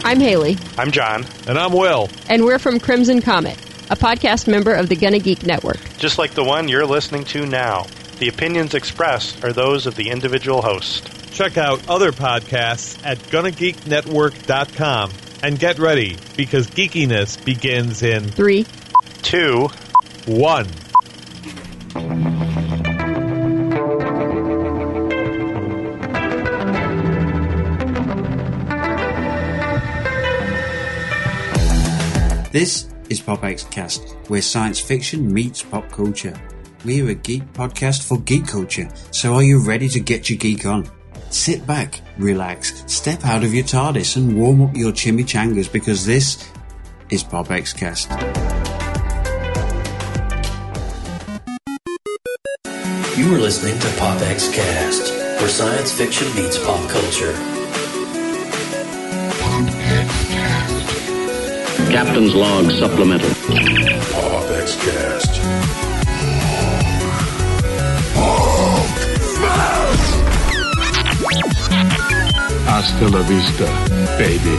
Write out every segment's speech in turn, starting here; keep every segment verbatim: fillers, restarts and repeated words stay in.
I'm Haley. I'm John. And I'm Will. And we're from Crimson Comet, a podcast member of the Gonna Geek Network. Just like the one you're listening to now. The opinions expressed are those of the individual host. Check out other podcasts at gonna geek network dot com. And get ready, because geekiness begins in... Three. Two. One. This is PopXcast, where science fiction meets pop culture. We're a geek podcast for geek culture, so are you ready to get your geek on? Sit back, relax, step out of your TARDIS and warm up your chimichangas, because this is PopXcast. You are listening to PopXcast, where science fiction meets pop culture. Captain's Log Supplemental. PopXcast. Hasta la vista, baby.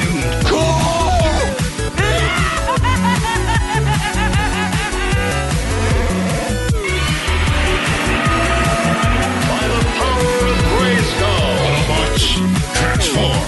By the power of Grayskull, Autobots, transform.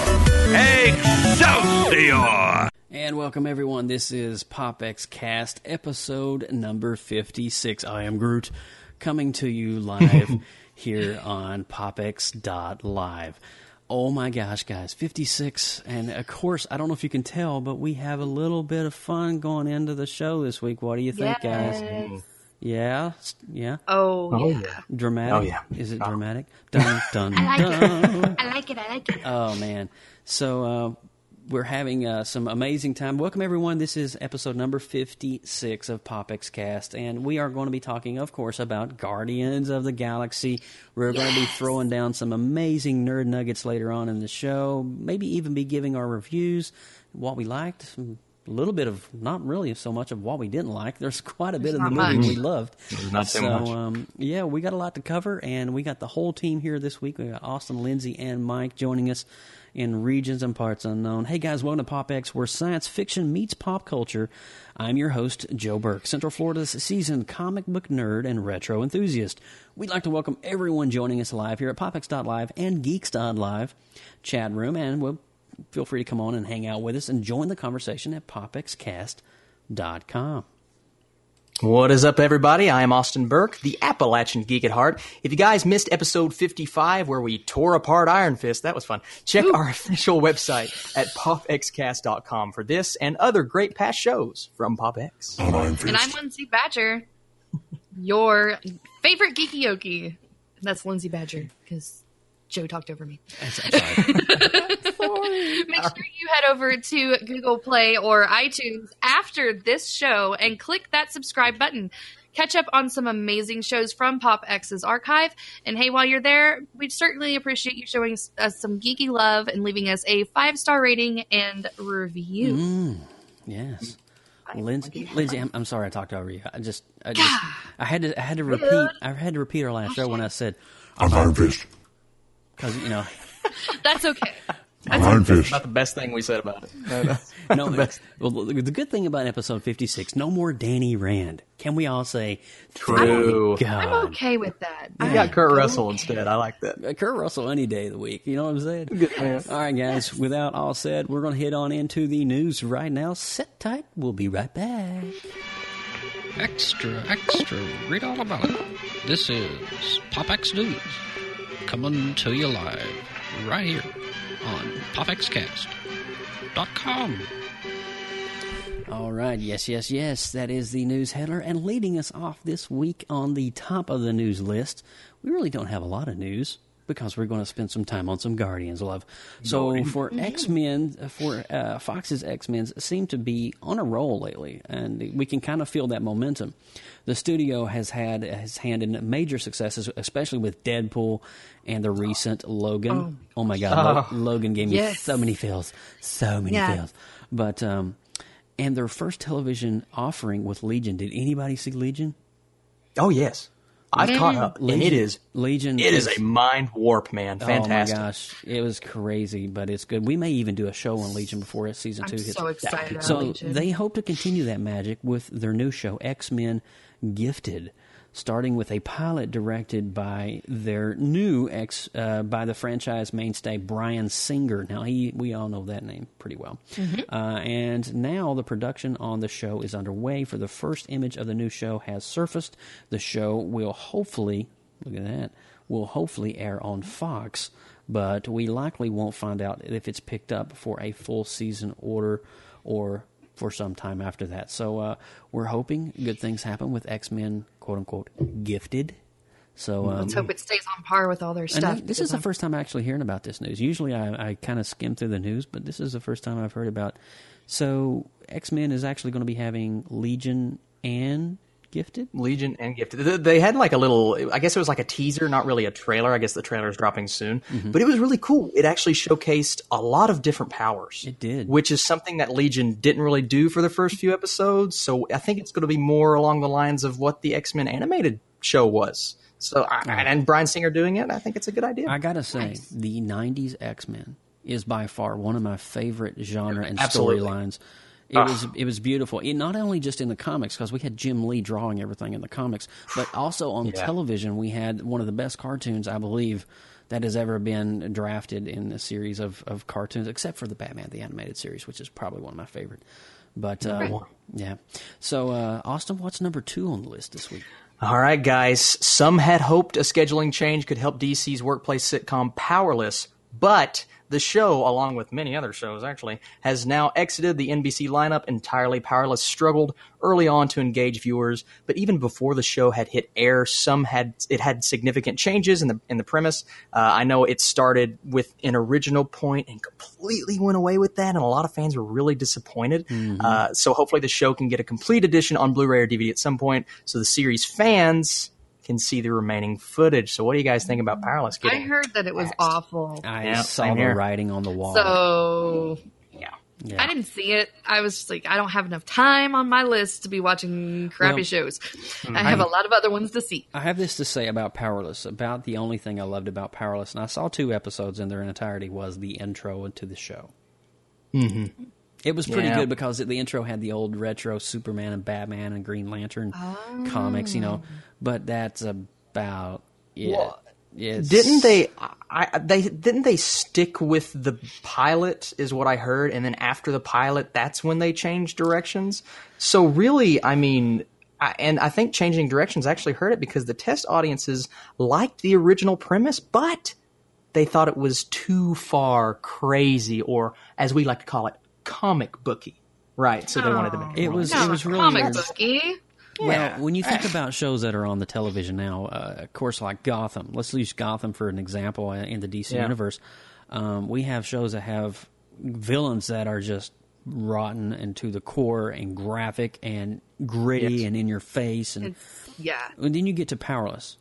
Excelsior! And welcome, everyone. This is PopXcast, episode number fifty-six. I am Groot, coming to you live here on popx dot live. Oh my gosh, guys, fifty-six. And of course, I don't know if you can tell, but we have a little bit of fun going into the show this week. What do you think, yes. guys? Yeah? Yeah? Oh, oh yeah. yeah. Dramatic? Oh, yeah. Is it Oh. dramatic? Dun, dun, I like dun. it. I like it. I like it. Oh, man. So, uh, we're having uh, some amazing time. Welcome, everyone. This is episode number fifty-six of PopXcast, and we are going to be talking, of course, about Guardians of the Galaxy. We're yes. going to be throwing down some amazing nerd nuggets later on in the show, maybe even be giving our reviews, what we liked, a little bit of, not really so much of what we didn't like. There's quite a bit There's of the not movie much. we loved. There's not so so, much. Um, yeah, we got a lot to cover, and we got the whole team here this week. We got Austin, Lindsay, and Mike joining us in Regions and Parts Unknown. Hey guys, welcome to PopX, where science fiction meets pop culture. I'm your host, Joe Burke, Central Florida's seasoned comic book nerd and retro enthusiast. We'd like to welcome everyone joining us live here at popx dot live and geeks dot live chat room, and we'll feel free to come on and hang out with us and join the conversation at popx cast dot com. What is up, everybody? I am Austin Burke, the Appalachian Geek at Heart. If you guys missed episode fifty-five, where we tore apart Iron Fist, that was fun. Check Ooh. our official website at popxcast dot com for this and other great past shows from PopX. And I'm Lindsay Badger, your favorite geeky yoki. That's Lindsay Badger, because Joe talked over me. Make sure you head over to Google Play or iTunes after this show and click that subscribe button. Catch up on some amazing shows from PopX's archive. And hey, while you're there, we'd certainly appreciate you showing us some geeky love and leaving us a five-star rating and review. Mm, yes. Lindsay, Lindsay, I'm, I'm sorry I talked over you. I just, I just, I had to, I had to repeat, I had to repeat our last show when I said, I'm Iron Fist. Because, you know. That's okay. I'm Iron Fist. Not the best thing we said about it. No, no. no the well, the good thing about episode fifty-six, no more Danny Rand. Can we all say, true? God. I'm okay with that. You got Kurt Russell instead. I like that. Uh, Kurt Russell any day of the week. You know what I'm saying? Good man. All right, guys. Without all said, we're going to head on into the news right now. Sit tight. We'll be right back. Extra, extra. Read all about it. This is PopX News, coming to you live right here on popx cast dot com. All right, yes, yes, yes, that is the news header. And leading us off this week on the top of the news list, we really don't have a lot of news because we're going to spend some time on some Guardians love. So for X-Men, for uh, Fox's X-Men seem to be on a roll lately, and we can kind of feel that momentum. The studio has had his hand in major successes, especially with Deadpool and the recent Logan. Oh, oh my God, Oh. Lo- Logan gave me Yes. so many feels, so many Yeah. feels. But um, and their first television offering with Legion. Did anybody see Legion? Oh, yes. I've Legion, caught up, and it is Legion. It is, is a mind warp, man. Fantastic. Oh my gosh, it was crazy, but it's good. We may even do a show on Legion before season I'm two hits. so excited. So about Legion. they hope to continue that magic with their new show, X-Men Gifted, starting with a pilot directed by their new ex uh, by the franchise mainstay Bryan Singer. Now he we all know that name pretty well. Mm-hmm. Uh, and now the production on the show is underway. For the first image of the new show has surfaced. The show will hopefully look at that will hopefully air on Fox, but we likely won't find out if it's picked up for a full season order or for some time after that. So uh, we're hoping good things happen with X-Men, quote-unquote, Gifted. So um, let's hope it stays on par with all their stuff. I, this is the first time I'm actually hearing about this news. Usually I, I kind of skim through the news, but this is the first time I've heard about. So X-Men is actually going to be having Legion and Gifted? Legion and Gifted. They had like a little, I guess it was like a teaser, not really a trailer. I guess the trailer is dropping soon. Mm-hmm. But it was really cool. It actually showcased a lot of different powers. It did. Which is something that Legion didn't really do for the first few episodes. So I think it's going to be more along the lines of what the X-Men animated show was. So I, and Bryan Singer doing it, I think it's a good idea. I got to say, nice. The nineties X-Men is by far one of my favorite genre and storylines. It uh, was it was beautiful. It, not only just in the comics, because we had Jim Lee drawing everything in the comics, but also on yeah. television we had one of the best cartoons, I believe, that has ever been drafted in a series of, of cartoons, except for the Batman, the animated series, which is probably one of my favorite. But, uh, right. yeah. So, uh, Austin, what's number two on the list this week? All right, guys. Some had hoped a scheduling change could help D C's workplace sitcom Powerless, but the show, along with many other shows actually, has now exited the N B C lineup entirely. Powerless struggled early on to engage viewers, but even before the show had hit air, some had it had significant changes in the in the premise. Uh, I know it started with an original point and completely went away with that, and a lot of fans were really disappointed. Mm-hmm. Uh, so hopefully the show can get a complete edition on Blu-ray or D V D at some point, so the series fans can see the remaining footage. So what do you guys think about Powerless getting I heard that it was passed? awful. I yeah, saw the writing on the wall. So, yeah. yeah. I didn't see it. I was just like, I don't have enough time on my list to be watching crappy well, shows. I have a lot of other ones to see. I have this to say about Powerless. About the only thing I loved about Powerless, and I saw two episodes in their entirety, was the intro to the show. Mm-hmm. It was pretty yeah. good because the intro had the old retro Superman and Batman and Green Lantern oh. comics, you know. But that's about it. Well, didn't they? I, they didn't they stick with the pilot? Is what I heard, and then after the pilot, that's when they changed directions. So really, I mean, I, and I think changing directions actually hurt it because the test audiences liked the original premise, but they thought it was too far crazy, or as we like to call it, comic booky, right? So they oh, wanted to make it. It was no, it was really comic weird. booky. Well, yeah. when you think about shows that are on the television now, uh, of course, like Gotham. Let's use Gotham for an example in the D C yeah. universe. Um, we have shows that have villains that are just rotten and to the core and graphic and gritty yes. and in your face, and it's, yeah. And then you get to Powerless,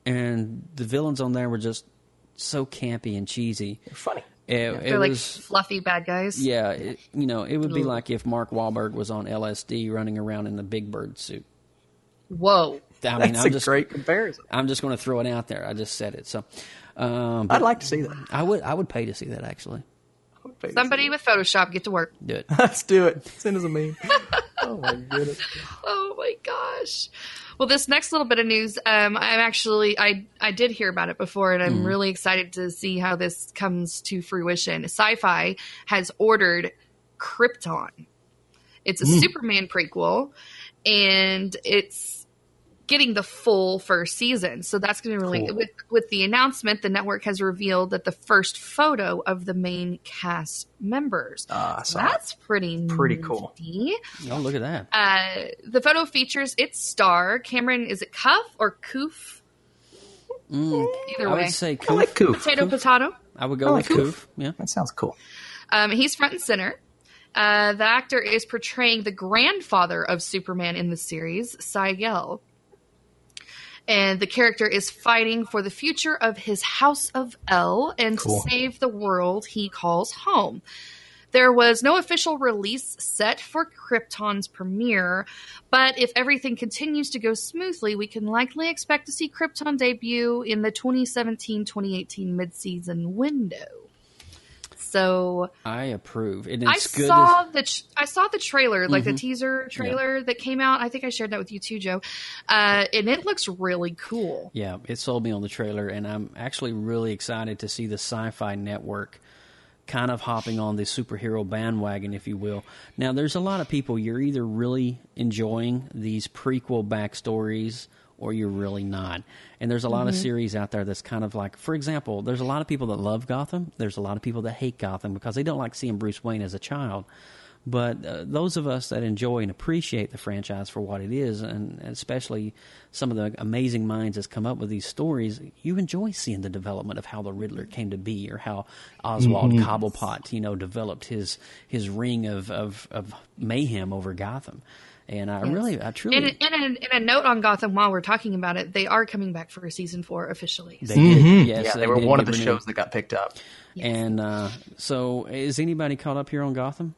and the villains on there were just so campy and cheesy. They're funny. It, yeah, it they're like was, fluffy bad guys. Yeah, it, you know, it would be like if Mark Wahlberg was on L S D running around in the Big Bird suit. Whoa, I mean, that's I'm a just, great comparison. I'm just going to throw it out there. I just said it, so um, I'd like to see that. I would, I would pay to see that actually. Somebody with Photoshop, get to work. Do it. Let's do it. Send us a meme. Oh my goodness. Oh my gosh. Well, this next little bit of news, um, I'm actually, I, I did hear about it before, and I'm mm. really excited to see how this comes to fruition. Sci-Fi has ordered Krypton. It's a mm. Superman prequel, and it's getting the full first season. So that's going to really, cool. with, with the announcement, the network has revealed that the first photo of the main cast members. Uh, so that's pretty pretty nifty. Cool. Oh, look at that. Uh, the photo features its star, Cameron, is it Cuff or Coof? Mm, Either I way. would say Coof. I like Coof. Potato, Coof. potato. I would go I with like Coof. Coof. Yeah. That sounds cool. Um, he's front and center. Uh, the actor is portraying the grandfather of Superman in the series, Sy-Gel. And the character is fighting for the future of his House of El and cool. to save the world he calls home. There was no official release set for Krypton's premiere, but if everything continues to go smoothly, we can likely expect to see Krypton debut in the twenty seventeen twenty eighteen mid-season window. So I approve. And I it's good saw to... the tr- I saw the trailer, like Mm-hmm. the teaser trailer yeah. that came out. I think I shared that with you too, Joe. Uh, and it looks really cool. Yeah, it sold me on the trailer, and I'm actually really excited to see the Sci-Fi Network kind of hopping on the superhero bandwagon, if you will. Now, there's a lot of people, you're either really enjoying these prequel backstories or you're really not. And there's a lot mm-hmm. of series out there that's kind of like, for example, there's a lot of people that love Gotham. There's a lot of people that hate Gotham because they don't like seeing Bruce Wayne as a child. But uh, those of us that enjoy and appreciate the franchise for what it is, and especially some of the amazing minds that's come up with these stories, you enjoy seeing the development of how the Riddler came to be, or how Oswald mm-hmm. Cobblepot, you know, developed his his ring of, of, of mayhem over Gotham. And I yes. really, I truly... And, a, and, a, and a note on Gotham while we're talking about it, they are coming back for season four officially. They did, mm-hmm. yes. Yeah, they, they were did one of the renewed. shows that got picked up. Yes. And uh, so, is anybody caught up here on Gotham?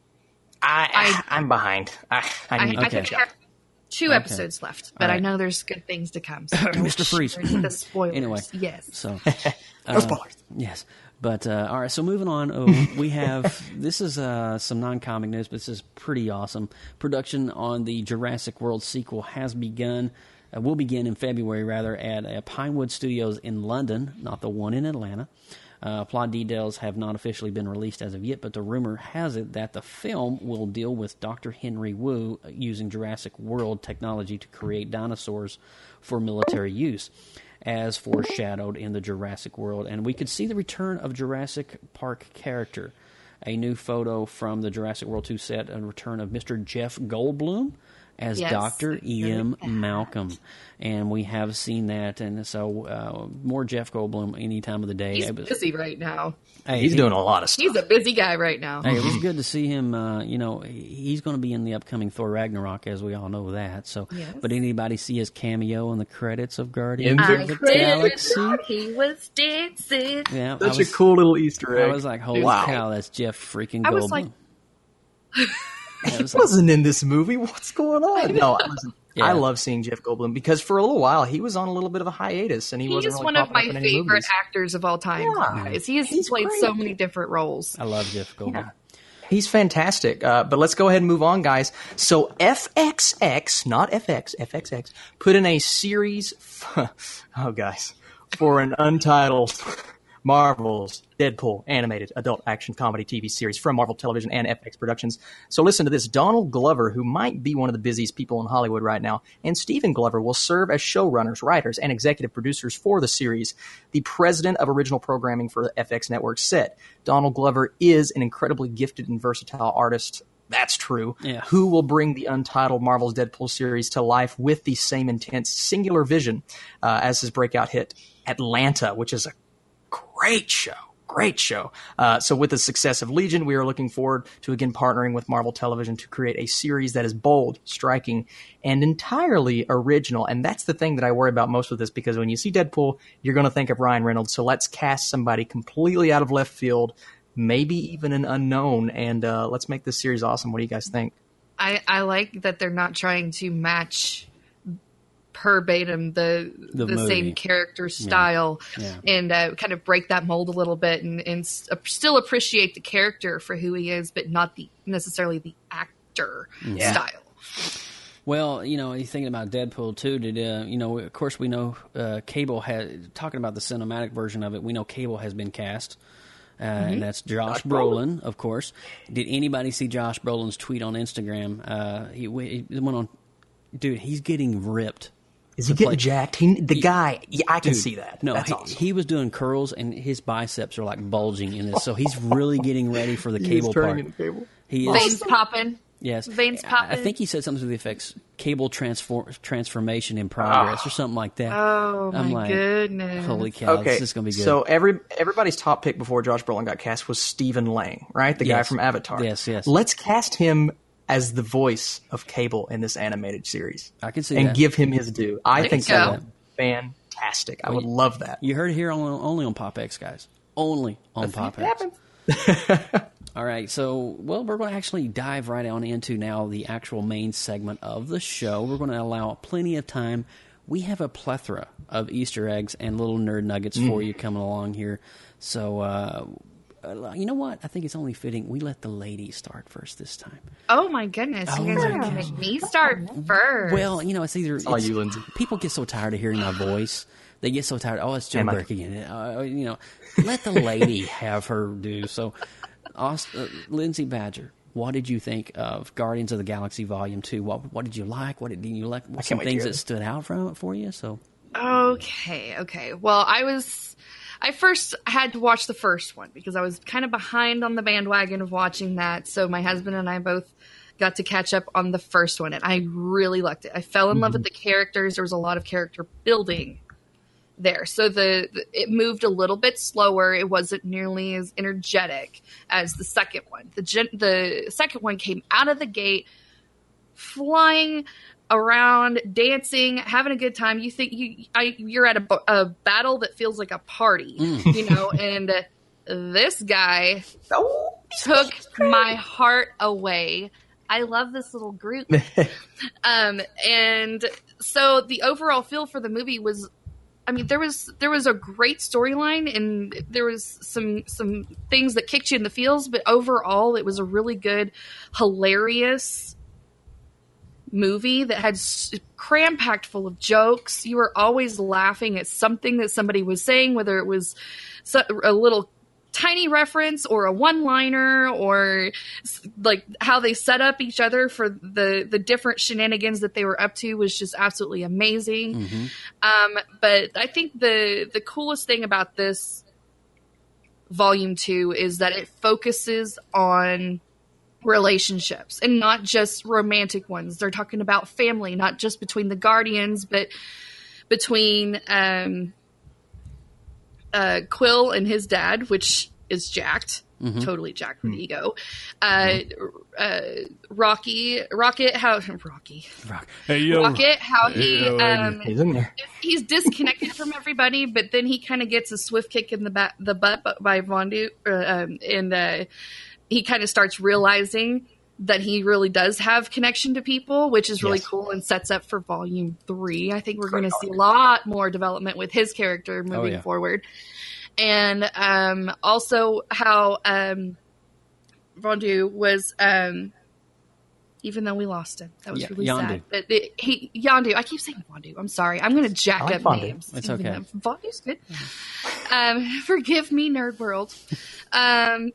I, I I'm behind. I, I need I, to I think catch I up. have two Okay. episode left, but right. I know there's good things to come. So Mister Freeze. the spoilers. Anyway, yes. So, no spoilers. Uh, yes. But, uh, all right, so moving on, oh, we have, this is uh, some non-comic news, but this is pretty awesome. Production on the Jurassic World sequel has begun, uh, will begin in February, rather, at uh, Pinewood Studios in London, not the one in Atlanta. Uh, plot details have not officially been released as of yet, but the rumor has it that the film will deal with Doctor Henry Wu using Jurassic World technology to create dinosaurs for military use, as foreshadowed in the Jurassic World. And we could see the return of Jurassic Park character. A new photo from the Jurassic World two set, a return of Mister Jeff Goldblum as yes. Doctor E M Malcolm. And we have seen that, and so uh, more Jeff Goldblum any time of the day. He's was, busy right now. Hey, he's he, doing a lot of stuff. He's a busy guy right now. Hey, it was good to see him. Uh, you know, he's going to be in the upcoming Thor Ragnarok, as we all know that. So, yes. But anybody see his cameo in the credits of Guardians I of the Galaxy? He was dancing. Yeah, Such was, a cool little Easter egg. I was like, holy wow. cow, that's Jeff freaking Goldblum. I was like, he was wasn't in this movie. What's going on? No, I wasn't. Yeah. I love seeing Jeff Goldblum because for a little while he was on a little bit of a hiatus, and he, he wasn't is really one of my popping up in any favorite movies. actors of all time. Yeah. Guys. He has He's played great. so many different roles. I love Jeff Goldblum. Yeah. He's fantastic. Uh, but let's go ahead and move on, guys. So F X X, not F X, F X X, put in a series, f- oh, guys, for an untitled Marvel's Deadpool animated adult action comedy T V series from Marvel Television and F X Productions. So listen to this. Donald Glover, who might be one of the busiest people in Hollywood right now, and Stephen Glover will serve as showrunners, writers, and executive producers for the series. The president of original programming for the F X Network said, Donald Glover is an incredibly gifted and versatile artist. That's true. Yeah. Who will bring the untitled Marvel's Deadpool series to life with the same intense, singular vision uh, as his breakout hit Atlanta, which is a great show. Great show. Uh, so with the success of Legion, we are looking forward to again partnering with Marvel Television to create a series that is bold, striking, and entirely original. And that's the thing that I worry about most with this, because when you see Deadpool, you're going to think of Ryan Reynolds. So let's cast somebody completely out of left field, maybe even an unknown, and uh, let's make this series awesome. What do you guys think? I, I like that they're not trying to match verbatim the The the, movie. same character style Yeah. and uh, kind of break that mold a little bit and, and s- uh, still appreciate the character for who he is, but not the necessarily the actor Yeah. style. Well, you know, you're thinking about Deadpool too. Did uh, you know? Of course, we know uh, Cable has talking about the cinematic version of it. We know Cable has been cast, uh, and that's Josh, Josh Brolin, of course. Did anybody see Josh Brolin's tweet on Instagram? Uh, he, he went on, dude. He's getting ripped. Is he to getting play- jacked? He, the guy, yeah, I can Dude, see that. No, That's he, awesome. he was doing curls, and his biceps are like bulging in this. So he's really getting ready for the He is Cable turning part. into Cable. He is. Veins popping. Yes. Veins I- popping. I think he said something to the effects Cable transform, transformation in progress or something like that. Oh I'm my like, goodness. Holy cow, Okay, this is going to be good. so every everybody's top pick before Josh Brolin got cast was Stephen Lang, right? The guy Yes. from Avatar. Yes, yes. Let's cast him as the voice of Cable in this animated series. I can see and that. give him his due. I There think you that go. would be fantastic. I Well, would love that. You heard it here on, only on PopX, guys. Only on PopX. happens. All All right, so, well, we're going to actually dive right on into now the actual main segment of the show. We're going to allow plenty of time. We have a plethora of Easter eggs and little nerd nuggets mm. for you coming along here. So, uh, you know what? I think it's only fitting we let the ladies start first this time. Oh, my goodness. Oh, you guys are going to make me start first. Well, you know, it's either... It's, oh, you, Lindsay. People get so tired of hearing my voice. They get so tired. Oh, it's Jim Burke again. Uh, you know, let the lady have her due. So... Aust- uh, Lindsay Badger, what did you think of Guardians of the Galaxy Volume Two? What what did you like? What did you like? What some things that stood out from it for you? So, okay, okay. Well, I was, I first had to watch the first one because I was kind of behind on the bandwagon of watching that. So my husband and I both got to catch up on the first one, and I really liked it. I fell in mm-hmm. love with the characters. There was a lot of character building there. So the, the it moved a little bit slower. It wasn't nearly as energetic as the second one. The gen, the second one came out of the gate flying around, dancing, having a good time. You think you I, you're at a, a battle that feels like a party, mm. you know, and uh, this guy oh, took my heart away. I love this little group. um, and so the overall feel for the movie was, I mean, there was there was a great storyline and there was some some things that kicked you in the feels, but overall it was a really good, hilarious movie that had cram-packed full of jokes. You were always laughing at something that somebody was saying, whether it was a little tiny reference or a one-liner or like how they set up each other for the the different shenanigans that they were up to was just absolutely amazing. Mm-hmm. Um, but I think the the coolest thing about this volume two is that it focuses on relationships and not just romantic ones. They're talking about family, not just between the Guardians, but between um Uh, Quill and his dad, which is jacked, mm-hmm. totally jacked with mm-hmm. ego. Uh, mm-hmm. uh, Rocky, Rocket, how Rocky, Rock. Hey, yo. Rocket, how he hey, yo, um, he's in there. He's disconnected from everybody, but then he kind of gets a swift kick in the back, the butt by Vondu, uh, um, and uh, he kind of starts realizing that he really does have connection to people, which is really yes. cool and sets up for volume three. I think we're going to see a lot more development with his character moving oh, yeah. forward. And um, also how um, Vondu was, um, even though we lost him, that was yeah, really Yondu. sad. But the, he, Yondu, I keep saying Vondu. I'm sorry. I'm going to jack like up Vondu. names. It's okay. Vondu's good. um, forgive me, Nerd World. Um,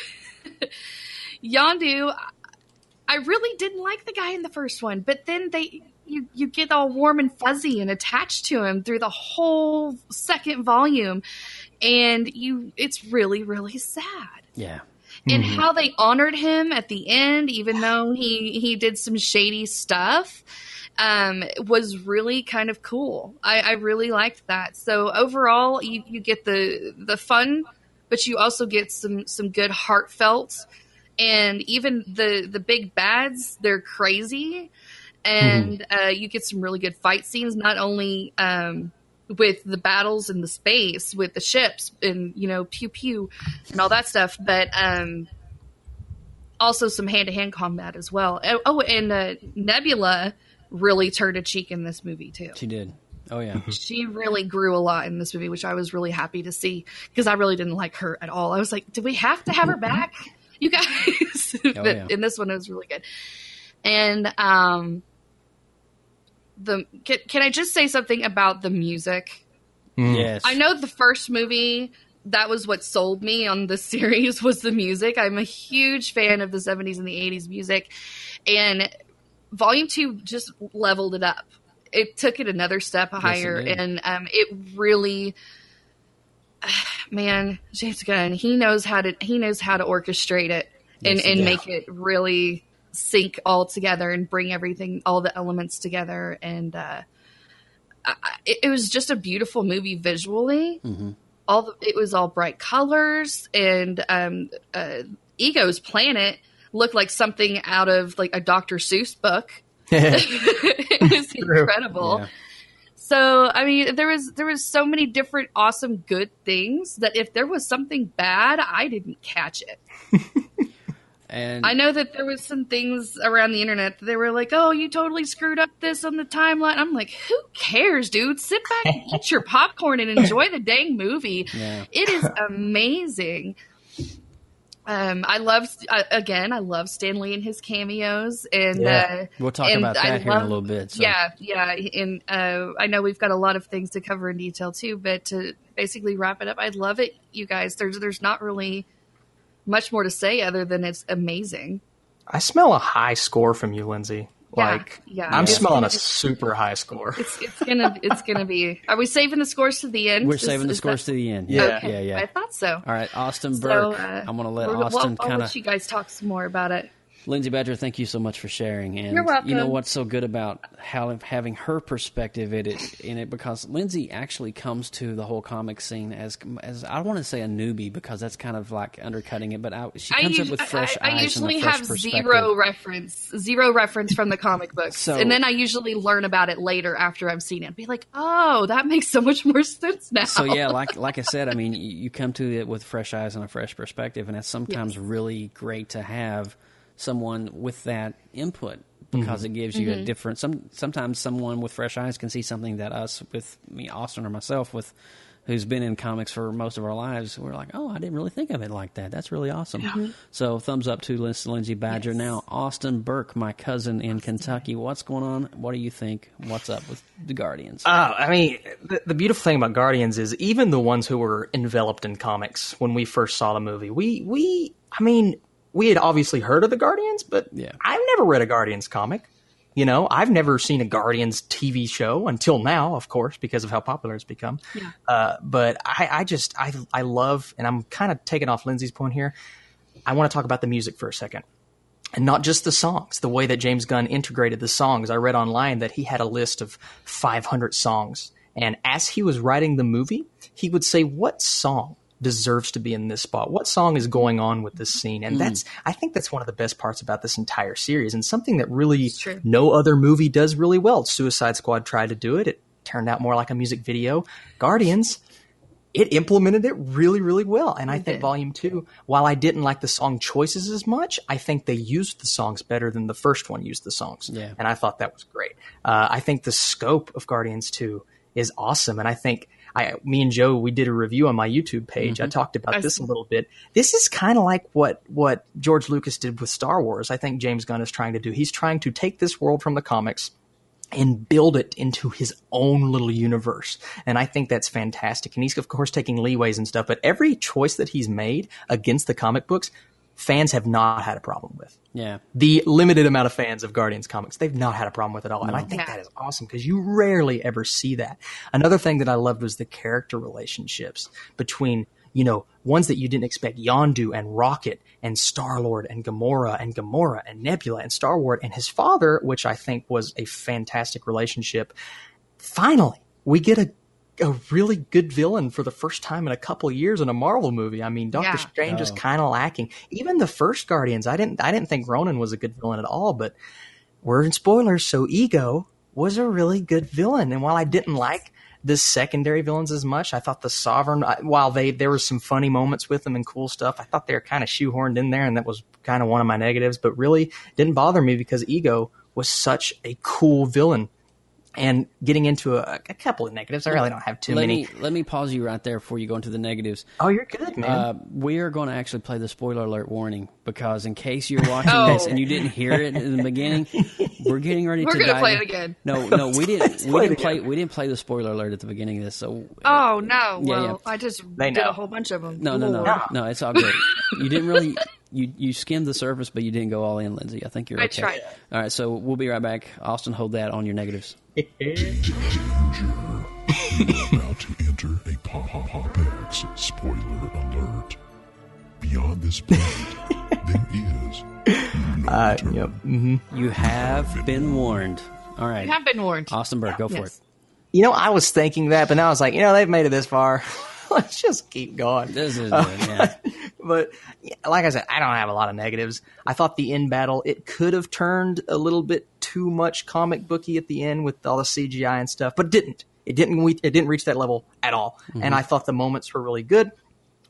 Yondu, I really didn't like the guy in the first one, but then they you you get all warm and fuzzy and attached to him through the whole second volume, and you it's really really sad. Yeah. And mm-hmm. how they honored him at the end, even though he he did some shady stuff, um, was really kind of cool. I, I really liked that. So overall, you, you get the the fun, but you also get some some good heartfelt. And even the, the big bads, they're crazy. And mm. uh, you get some really good fight scenes, not only um, with the battles in the space, with the ships and, you know, pew pew and all that stuff, but um, also some hand-to-hand combat as well. Oh, and uh, Nebula really turned a cheek in this movie, too. She did. Oh, yeah. She really grew a lot in this movie, which I was really happy to see because I really didn't like her at all. I was like, do we have to have her back? You guys, oh, but yeah. in this one it was really good. And um, the can, can I just say something about the music? Mm. Yes, I know the first movie that was what sold me on this series was the music. I'm a huge fan of the seventies and the eighties music, and Volume Two just leveled it up. It took it another step higher, yes, and um, it really. Man, James Gunn, he knows how to he knows how to orchestrate it and, yes, and yeah. make it really sync all together and bring everything, all the elements together. And uh, I, it, it was just a beautiful movie visually. Mm-hmm. All the, it was all bright colors, and um, uh, Ego's planet looked like something out of like a Doctor Seuss book. It was incredible. Yeah. So, I mean, there was there was so many different awesome good things that if there was something bad, I didn't catch it. And I know that there was some things around the internet that they were like, oh, you totally screwed up this on the timeline. I'm like, who cares, dude? Sit back and eat your popcorn and enjoy the dang movie. Yeah. It is amazing. Um, I love, uh, again, I love Stan Lee and his cameos. And yeah. uh, we'll talk and about that I here love, in a little bit. So. Yeah, yeah. And uh, I know we've got a lot of things to cover in detail too, but to basically wrap it up, I love it, you guys. There's, there's not really much more to say other than it's amazing. I smell a high score from you, Lindsay. Yeah, like yeah. I'm It's smelling gonna a be- super high score. It's it's gonna it's gonna be. Are we saving the scores to the end? We're Is- saving the is scores that- to the end. Yeah. Yeah, yeah, yeah. I thought so. All right, Austin So, Burke. uh, I'm going to let we're- Austin I'll, I'll kind of. let you guys talk some more about it. Lindsay Badger, thank you so much for sharing. And You're welcome. you know what's so good about how, having her perspective in it, in it, because Lindsay actually comes to the whole comic scene as as I don't want to say a newbie because that's kind of like undercutting it, but I, she I, comes us- up with fresh I, I eyes usually and a fresh have perspective. zero reference, zero reference from the comic books, So- and then I usually learn about it later after I've seen it. Be like, oh, that makes so much more sense now. So yeah, like like I said, I mean, you, you come to it with fresh eyes and a fresh perspective, and that's sometimes really great to have someone with that input because Mhm. it gives you Mm-hmm. a different. Some sometimes someone with fresh eyes can see something that us, with me, Austin, or myself, with who's been in comics for most of our lives, we're like, oh, I didn't really think of it like that. That's really awesome. So thumbs up to Liz- Lindsay Badger. Yes. Now, Austin Burke, my cousin in Kentucky. What's going on? What do you think? What's up with the Guardians? Oh, I mean, the, the beautiful thing about Guardians is even the ones who were enveloped in comics when we first saw the movie, we, we I mean, we had obviously heard of the Guardians, but Yeah. I've never read a Guardians comic. You know, I've never seen a Guardians T V show until now, of course, because of how popular it's become. Yeah. Uh, but I, I just, I, I love, and I'm kind of taking off Lindsay's point here. I want to talk about the music for a second. And not just the songs, the way that James Gunn integrated the songs. I read online that he had a list of five hundred songs. And as he was writing the movie, he would say, what song deserves to be in this spot? What song is going on with this scene? And that's, I think that's one of the best parts about this entire series, and something that really true. no other movie does really well. Suicide Squad tried to do it. It turned out more like a music video. Guardians, it implemented it really, really well. And I think did. Volume two, while I didn't like the song choices as much, I think they used the songs better than the first one used the songs. Yeah. And I thought that was great. Uh, I think the scope of Guardians two is awesome. And I think I, me and Joe, we did a review on my YouTube page. I talked about I this see. a little bit. This is kind of like what, what George Lucas did with Star Wars. I think James Gunn is trying to do. He's trying to take this world from the comics and build it into his own little universe. And I think that's fantastic. And he's, of course, taking leeways and stuff. But every choice that he's made against the comic books, fans have not had a problem with. Yeah. The limited amount of fans of Guardians comics, they've not had a problem with it at all. And I think Yeah. that is awesome because you rarely ever see that. Another thing that I loved was the character relationships between, you know, ones that you didn't expect, Yondu and Rocket and Star-Lord and Gamora and Gamora and Nebula and Star-Lord and his father, which I think was a fantastic relationship. Finally, we get a a really good villain for the first time in a couple of years in a Marvel movie. I mean, Doctor Yeah. Strange is Oh. kind of lacking. Even the first Guardians, I didn't I didn't think Ronan was a good villain at all, but we're in spoilers, so Ego was a really good villain. And while I didn't like the secondary villains as much, I thought the Sovereign, I- while they there were some funny moments with them and cool stuff, I thought they were kind of shoehorned in there, and that was kind of one of my negatives, but really didn't bother me because Ego was such a cool villain. And getting into a, a couple of negatives, I really don't have too let many. Me, let me pause you right there before you go into the negatives. Oh, you're good, man. Uh, we are going to actually play the spoiler alert warning because in case you're watching Oh. this and you didn't hear it in the beginning, we're getting ready We're to gonna dive play in. it again. No, no, we didn't. Let's we play it didn't play. again. We didn't play the spoiler alert at the beginning of this. So Oh no! Yeah, Well, yeah. I just They did know. a whole bunch of them. no, no, no, No. no. It's all good. You didn't really. You you skimmed the surface, but you didn't go all in, Lindsay. I think you're I okay. tried. All right, so we'll be right back. Austin, hold that on your negatives. About to enter a Pop Pop X spoiler alert. Beyond this point, there is no Uh, return. yep. hmm You have been warned. All right, You have been warned. Austin Burke, go for Yes. it. You know, I was thinking that, but now I was like, you know, they've made it this far. Let's just keep going. This is good. Yeah. But yeah, like I said, I don't have a lot of negatives. I thought the end battle, it could have turned a little bit too much comic booky at the end with all the C G I and stuff, but it didn't. It didn't. It didn't reach that level at all. Mm-hmm. And I thought the moments were really good.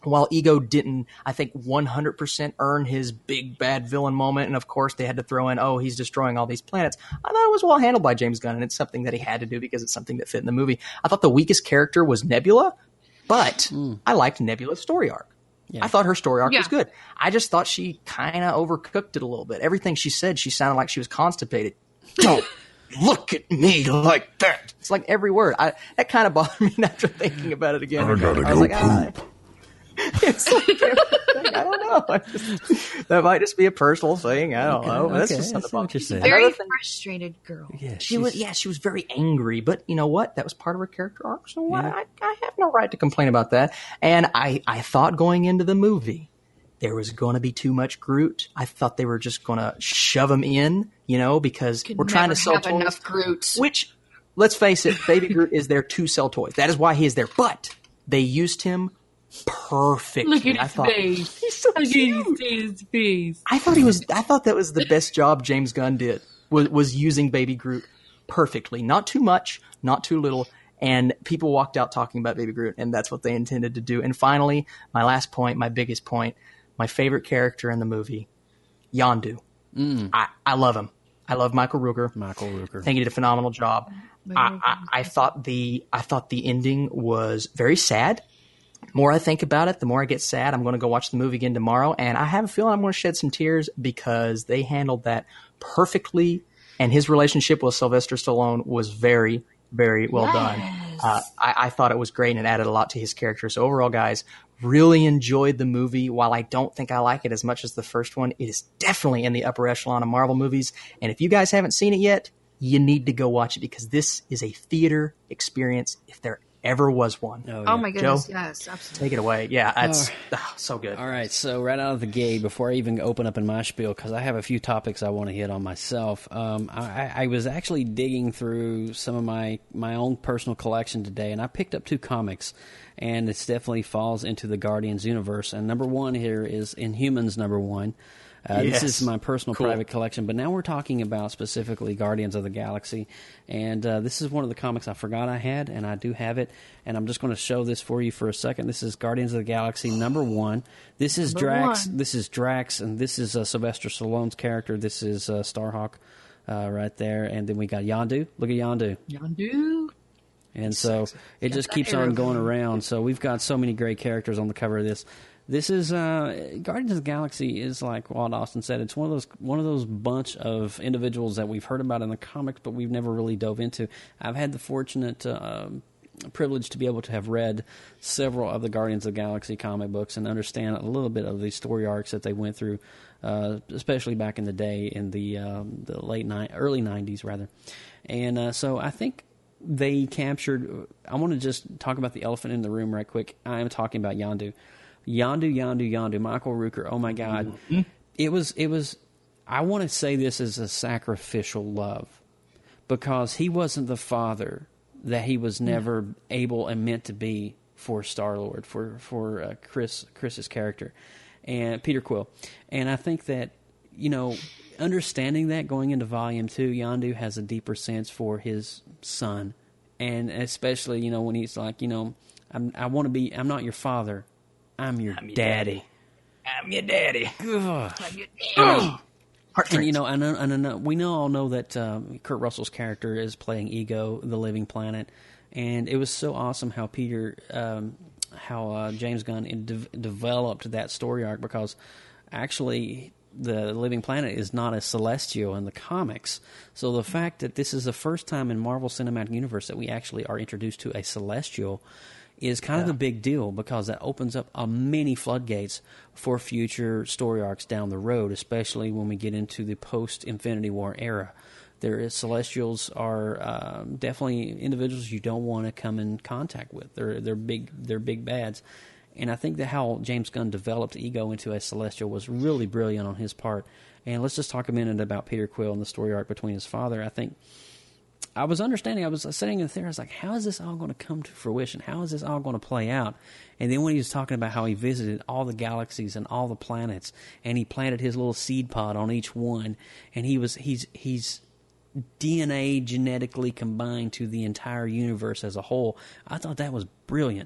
while Ego didn't, I think, one hundred percent earn his big bad villain moment, and of course they had to throw in, oh, he's destroying all these planets, I thought it was well handled by James Gunn, and it's something that he had to do because it's something that fit in the movie. I thought the weakest character was Nebula, but mm. I liked Nebula's story arc. Yeah. I thought her story arc yeah. was good. I just thought she kind of overcooked it a little bit. Everything she said, she sounded like she was constipated. Don't look at me like that. It's like every word. I, that kind of bothered me after thinking about it again. I gotta I go was like, poop. ah. It's like everything. I don't know. I just, that might just be a personal thing. I don't okay, know. Okay. That's just something about She's a very frustrated girl. Yeah, she was. Yeah, she was very angry. But you know what? That was part of her character arc. So yeah. I, I have no right to complain about that. And I, I thought going into the movie, there was going to be too much Groot. I thought they were just going to shove him in, you know, because Could we're trying to sell have toys. enough Groot. Which, let's face it, Baby Groot is there to sell toys. That is why he is there. But they used him perfectly. Look at I his thought, face. He's so Look cute. at his face. I thought he was. I thought that was the best job James Gunn did. Was was using Baby Groot perfectly. Not too much, not too little. And people walked out talking about Baby Groot, and that's what they intended to do. And finally, my last point, my biggest point, my favorite character in the movie, Yondu. Mm. I, I love him. I love Michael Rooker. Michael Rooker. I think he did a phenomenal job. I, I, I thought the I thought the ending was very sad. The more I think about it, the more I get sad. I'm going to go watch the movie again tomorrow, and I have a feeling I'm going to shed some tears because they handled that perfectly, and his relationship with Sylvester Stallone was very, very well yes. done. Uh, I, I thought it was great, and it added a lot to his character. So overall, guys, really enjoyed the movie. While I don't think I like it as much as the first one, it is definitely in the upper echelon of Marvel movies. And if you guys haven't seen it yet, you need to go watch it because this is a theater experience if there ever was one. Oh, yeah. Oh my goodness, Joe, yes, absolutely. take it away. Yeah, it's Oh. oh, so good. All right, so right out of the gate, before I even open up in my spiel, because I have a few topics I want to hit on myself, um, I, I was actually digging through some of my, my own personal collection today, and I picked up two comics, and it definitely falls into the Guardians universe. And number one here is Inhumans number one. Uh, yes. This is my personal Cool. private collection, but now we're talking about specifically Guardians of the Galaxy, and uh, this is one of the comics I forgot I had, and I do have it, and I'm just going to show this for you for a second. This is Guardians of the Galaxy number one. This is Number Drax. one. This is Drax, and this is uh, Sylvester Stallone's character. This is uh, Starhawk uh, right there, and then we got Yondu. Look at Yondu. Yondu. And so it just keeps on going around. So we've got so many great characters on the cover of this. This is uh, Guardians of the Galaxy is like Walt Austin said. It's one of those one of those bunch of individuals that we've heard about in the comics, but we've never really dove into. I've had the fortunate uh, privilege to be able to have read several of the Guardians of the Galaxy comic books and understand a little bit of the story arcs that they went through, uh, especially back in the day in the um, the late ni- early nineties rather. And uh, so I think they captured. I want to just talk about the elephant in the room right quick. I am talking about Yondu. Yondu, Yondu, Yondu, Michael Rooker. Oh my God, mm-hmm. it was it was. I want to say this as a sacrificial love, because he wasn't the father that he was never yeah. able and meant to be for Star-Lord, for for uh, Chris Chris's character, and Peter Quill. And I think that, you know, understanding that going into Volume Two, Yondu has a deeper sense for his son, and especially, you know, when he's like, you know, I'm, I want to be. I'm not your father. I'm your, I'm your daddy. daddy. I'm your daddy. Ugh. I'm your daddy. And you know, and, and, and we know all know that um, Kurt Russell's character is playing Ego, the Living Planet, and it was so awesome how Peter, um, how uh, James Gunn de- developed that story arc, because actually the Living Planet is not a Celestial in the comics. So the fact that this is the first time in Marvel Cinematic Universe that we actually are introduced to a Celestial is kind yeah. of a big deal, because that opens up a many floodgates for future story arcs down the road, especially when we get into the post-Infinity War era. There is Celestials are um, definitely individuals you don't want to come in contact with. They're they're big they're big bads, and I think that how James Gunn developed Ego into a Celestial was really brilliant on his part. And let's just talk a minute about Peter Quill and the story arc between his father. I think. I was understanding, I was sitting in the theater, I was like, how is this all going to come to fruition? How is this all going to play out? And then when he was talking about how he visited all the galaxies and all the planets, and he planted his little seed pod on each one, and he was he's he's D N A genetically combined to the entire universe as a whole, I thought that was brilliant.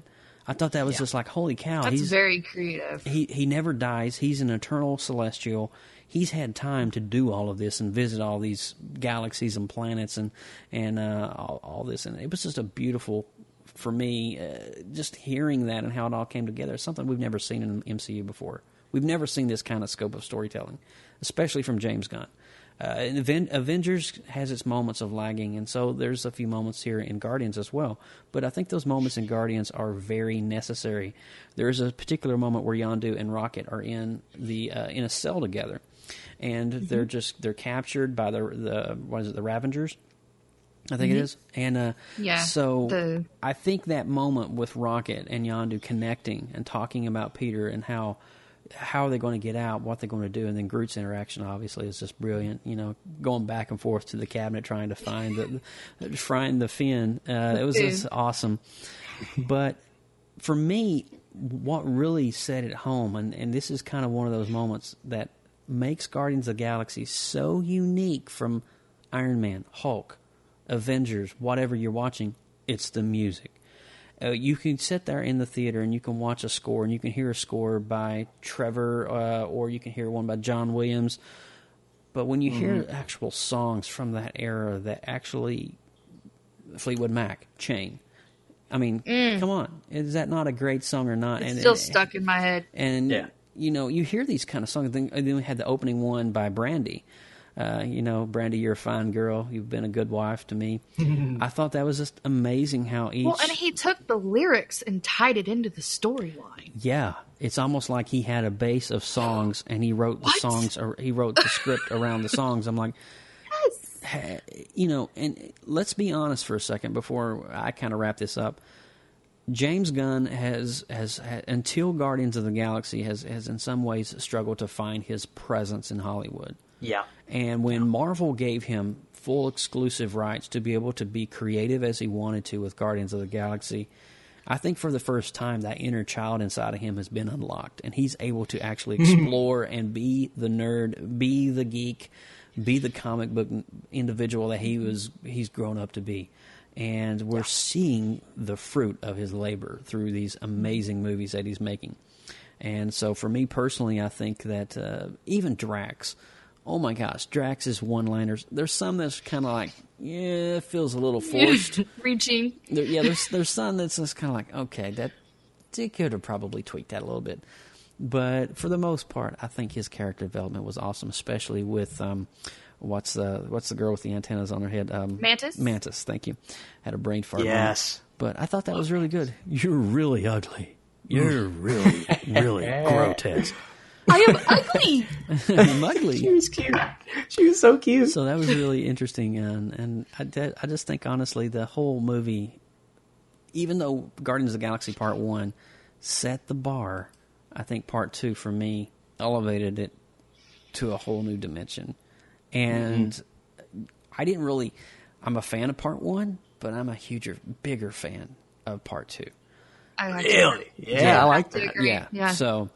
I thought that was Yeah. just like, holy cow. That's he's, very creative. He he never dies. He's an eternal celestial. He's had time to do all of this and visit all these galaxies and planets and and uh, all, all this. And it was just a beautiful, for me, uh, just hearing that and how it all came together. It's something we've never seen in the M C U before. We've never seen this kind of scope of storytelling, especially from James Gunn. Uh, and Avengers has its moments of lagging, and so there's a few moments here in Guardians as well. But I think those moments in Guardians are very necessary. There's a particular moment where Yondu and Rocket are in the uh, in a cell together, and mm-hmm. they're just they're captured by the the what is it the Ravengers, I think mm-hmm. it is. And uh, yeah, so the... I think that moment with Rocket and Yondu connecting and talking about Peter and how. How are they going to get out, what they're going to do, and then Groot's interaction obviously is just brilliant. You know, going back and forth to the cabinet trying to find the find the fin. Uh, it was just awesome. But for me, what really set it home, and, and this is kind of one of those moments that makes Guardians of the Galaxy so unique from Iron Man, Hulk, Avengers, whatever you're watching, it's the music. Uh, you can sit there in the theater and you can watch a score and you can hear a score by Trevor uh, or you can hear one by John Williams. But when you mm-hmm. hear actual songs from that era that actually Fleetwood Mac, Chain, I mean, mm. come on. Is that not a great song or not? It's and, still and, stuck in my head. And, yeah. you know, you hear these kind of songs. And then we had the opening one by Brandy. Uh, you know, Brandy, you're a fine girl. You've been a good wife to me. I thought that was just amazing how each... Well, and he took the lyrics and tied it into the storyline. Yeah. It's almost like he had a base of songs and he wrote what? the songs, or he wrote the script around the songs. I'm like, yes. You know, and let's be honest for a second before I kind of wrap this up. James Gunn has, has, has, until Guardians of the Galaxy, has, has in some ways struggled to find his presence in Hollywood. Yeah. And when Marvel gave him full exclusive rights to be able to be creative as he wanted to with Guardians of the Galaxy, I think for the first time that inner child inside of him has been unlocked, and he's able to actually explore and be the nerd, be the geek, be the comic book individual that he was he's grown up to be. And we're seeing the fruit of his labor through these amazing movies that he's making. And so for me personally, I think that uh, even Drax, oh my gosh, Drax's one-liners, there's some that's kind of like, yeah, it feels a little forced. Reaching. There, yeah, there's there's some that's just kind of like, okay, that they could have probably tweaked that a little bit. But for the most part, I think his character development was awesome, especially with, um, what's the what's the girl with the antennas on her head? Um, Mantis? Mantis, thank you. Had a brain fart. Yes. But I thought that was really good. You're really ugly. You're really, really grotesque. I am ugly. I'm ugly. She was cute. She was so cute. So that was really interesting, and and I, did, I just think honestly the whole movie, even though Guardians of the Galaxy Part One set the bar, I think Part Two for me elevated it to a whole new dimension. And mm-hmm. I didn't really. I'm a fan of Part One, but I'm a huger, bigger fan of Part Two. I like really? Yeah, yeah, I like I that. Yeah. yeah. So.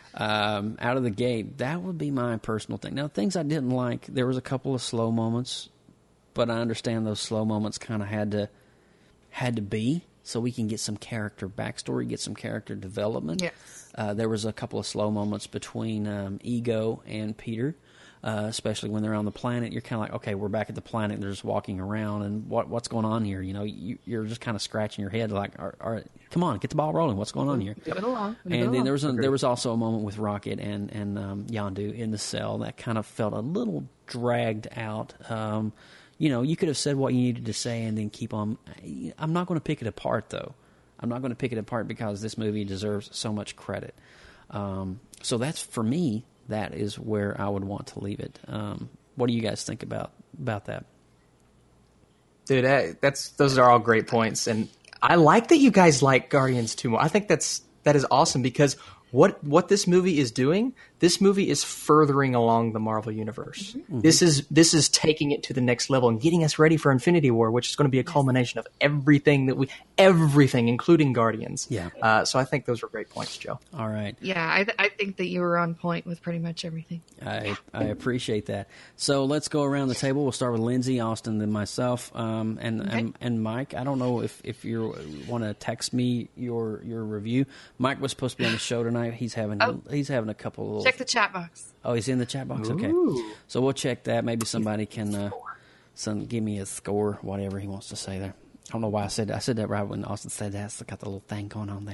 Um, out of the gate, that would be my personal thing. Now, things I didn't like, there was a couple of slow moments, but I understand those slow moments kind of had to had to be so we can get some character backstory, get some character development. Yes. Uh, there was a couple of slow moments between um, Ego and Peter, uh, especially when they're on the planet. You're kind of like, okay, we're back at the planet, and they're just walking around, and what what's going on here? You know, you, you're just kind of scratching your head like, all right, come on, get the ball rolling. What's going on here? Move it along. Move it And then along. there was a, there was also a moment with Rocket and and um, Yondu in the cell that kind of felt a little dragged out. Um, you know, you could have said what you needed to say and then keep on. I'm not going to pick it apart though. I'm not going to pick it apart because this movie deserves so much credit. Um, so that's for me. That is where I would want to leave it. Um, what do you guys think about about that? Dude, that, that's those are all great points, and I like that you guys like Guardians two more. I think that's that is awesome because what what this movie is doing, this movie is furthering along the Marvel universe. Mm-hmm. This is this is taking it to the next level and getting us ready for Infinity War, which is going to be a culmination of everything that we, everything, including Guardians. Yeah. Uh, so I think those were great points, Joe. All right. Yeah, I, th- I think that you were on point with pretty much everything. I I appreciate that. So let's go around the table. We'll start with Lindsay, Austin, then myself, um, and, Okay. and and Mike. I don't know if if you want to text me your your review. Mike was supposed to be on the show tonight. He's having Oh. he's having a couple of little. Check the chat box. Oh, he's in the chat box. Okay, Ooh. so we'll check that. Maybe somebody can uh, some give me a score, whatever he wants to say there. I don't know why I said that. I said that right when Austin said that. It's got the little thing going on there.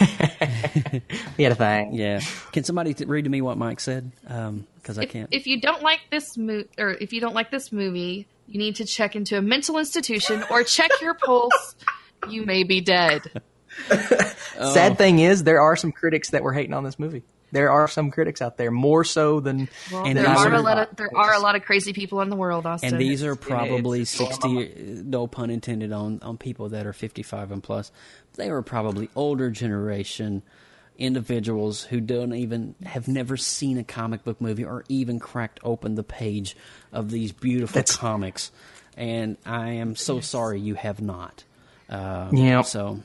He had a thing. Yeah. Can somebody t- read to me what Mike said? Because I If, can't. if you don't like this mo- or if you don't like this movie, you need to check into a mental institution or check your pulse. You may be dead. Oh. Sad thing is, there are some critics that were hating on this movie. There are some critics out there, more so than. Well, And there these are are- a lot of there are a lot of crazy people in the world, Austin. And these are probably It's- sixty, no pun intended, on, on people that are fifty-five and plus. They were probably older generation individuals who don't even, have never seen a comic book movie or even cracked open the page of these beautiful That's- comics. And I am so sorry you have not. Uh, Yeah. So,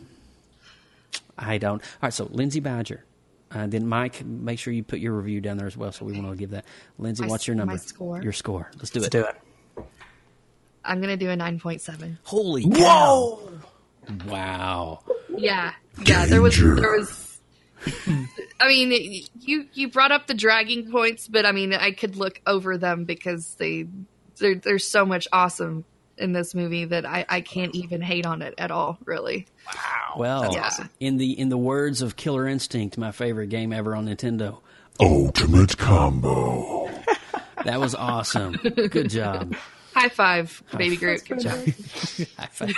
I don't. All right, so Lindsay Badger. Uh, then Mike, make sure you put your review down there as well, so we want to give that. Lindsay, My what's your s- number? my score? Your score. Let's do Let's it. do it. I'm gonna do a nine point seven. Holy cow! Wow. Yeah, yeah. There was there was. I mean, you you brought up the dragging points, but I mean, I could look over them because they there, there's so much awesome in this movie that I, I can't even hate on it at all. Really. Well, Yeah. in the in the words of Killer Instinct, my favorite game ever on Nintendo, Ultimate Combo. that was awesome. Good job. High five, Baby Groot. Good job. High five.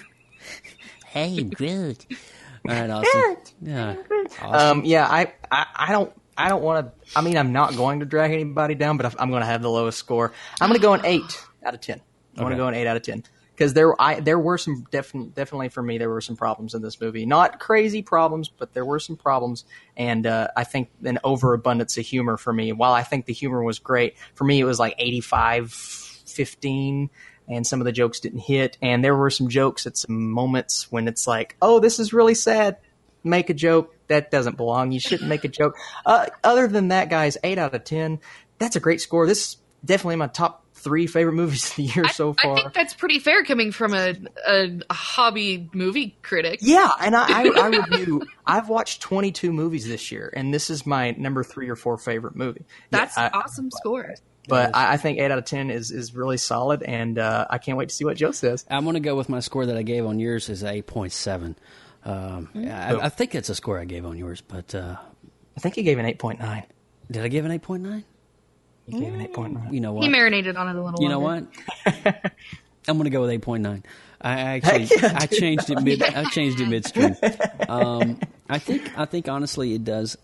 Hey, Groot. All right, awesome. Yeah. Awesome. Um, yeah, I, I, I don't, I don't want to. I mean, I'm not going to drag anybody down, but I'm going to have the lowest score. I'm going to go an eight out of ten. I want to Okay. go an eight out of ten because there, I, there were some definitely, definitely for me, there were some problems in this movie. Not crazy problems, but there were some problems, and uh, I think an overabundance of humor for me. While I think the humor was great, for me it was like eighty-five fifteen. And some of the jokes didn't hit. And there were some jokes at some moments when it's like, oh, this is really sad. Make a joke. That doesn't belong. You shouldn't make a joke. Uh, other than that, guys, eight out of ten. That's a great score. This is definitely my top three favorite movies of the year so far. I think that's pretty fair coming from a, a, a hobby movie critic. Yeah, and I, I, I review. I've watched twenty-two movies this year, and this is my number three or four favorite movie. That's Yeah, I- awesome score. But I, I think eight out of ten is, is really solid, and uh, I can't wait to see what Joe says. I'm going to go with my score that I gave on yours is eight point seven. Um, I, I think it's a score I gave on yours, but uh, I think you gave an eight point nine. did I give an eight point nine? You gave an eight point nine. You know what? He marinated on it a little. You know longer. what? I'm going to go with eight point nine. I actually yeah, I changed it mid I changed it midstream. Um, I think I think honestly it does.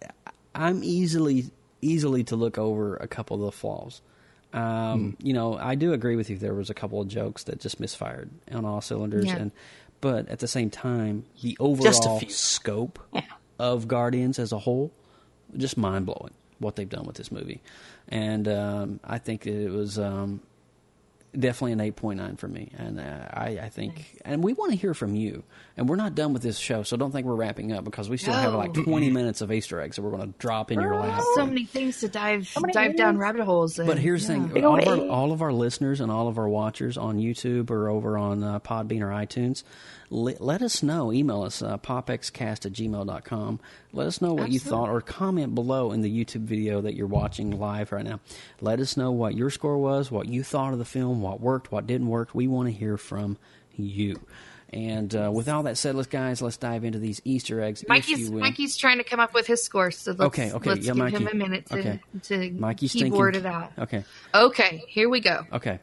I'm easily easily to look over a couple of the flaws. Um, Mm. You know, I do agree with you. There was a couple of jokes that just misfired on all cylinders, Yeah. and but at the same time, the Just a overall few. scope of Guardians as a whole, just mind blowing what they've done with this movie, and um, I think that it was um, definitely an eight point nine for me, and uh, I, I think, and we want to hear from you, and we're not done with this show, so don't think we're wrapping up because we still have No. like twenty minutes of Easter eggs that we're going to drop in your lap. So many things to dive dive down rabbit holes. In. But here's the Yeah. thing: all of, our, all of our listeners and all of our watchers on YouTube or over on uh, Podbean or iTunes, let, let us know. Email us, uh, popxcast at gmail dot com. Let us know what you thought, or comment below in the YouTube video that you're watching live right now. Let us know what your score was, what you thought of the film, what worked, what didn't work. We want to hear from you. And uh, with all that said, let's guys, let's dive into these Easter eggs. if Mikey's you will. Mikey's trying to come up with his score, so let's, Okay, okay, let's yeah, give Mikey. him a minute to, Okay. to Mikey's keyboard thinking. it out. Okay, Okay, here we go. okay.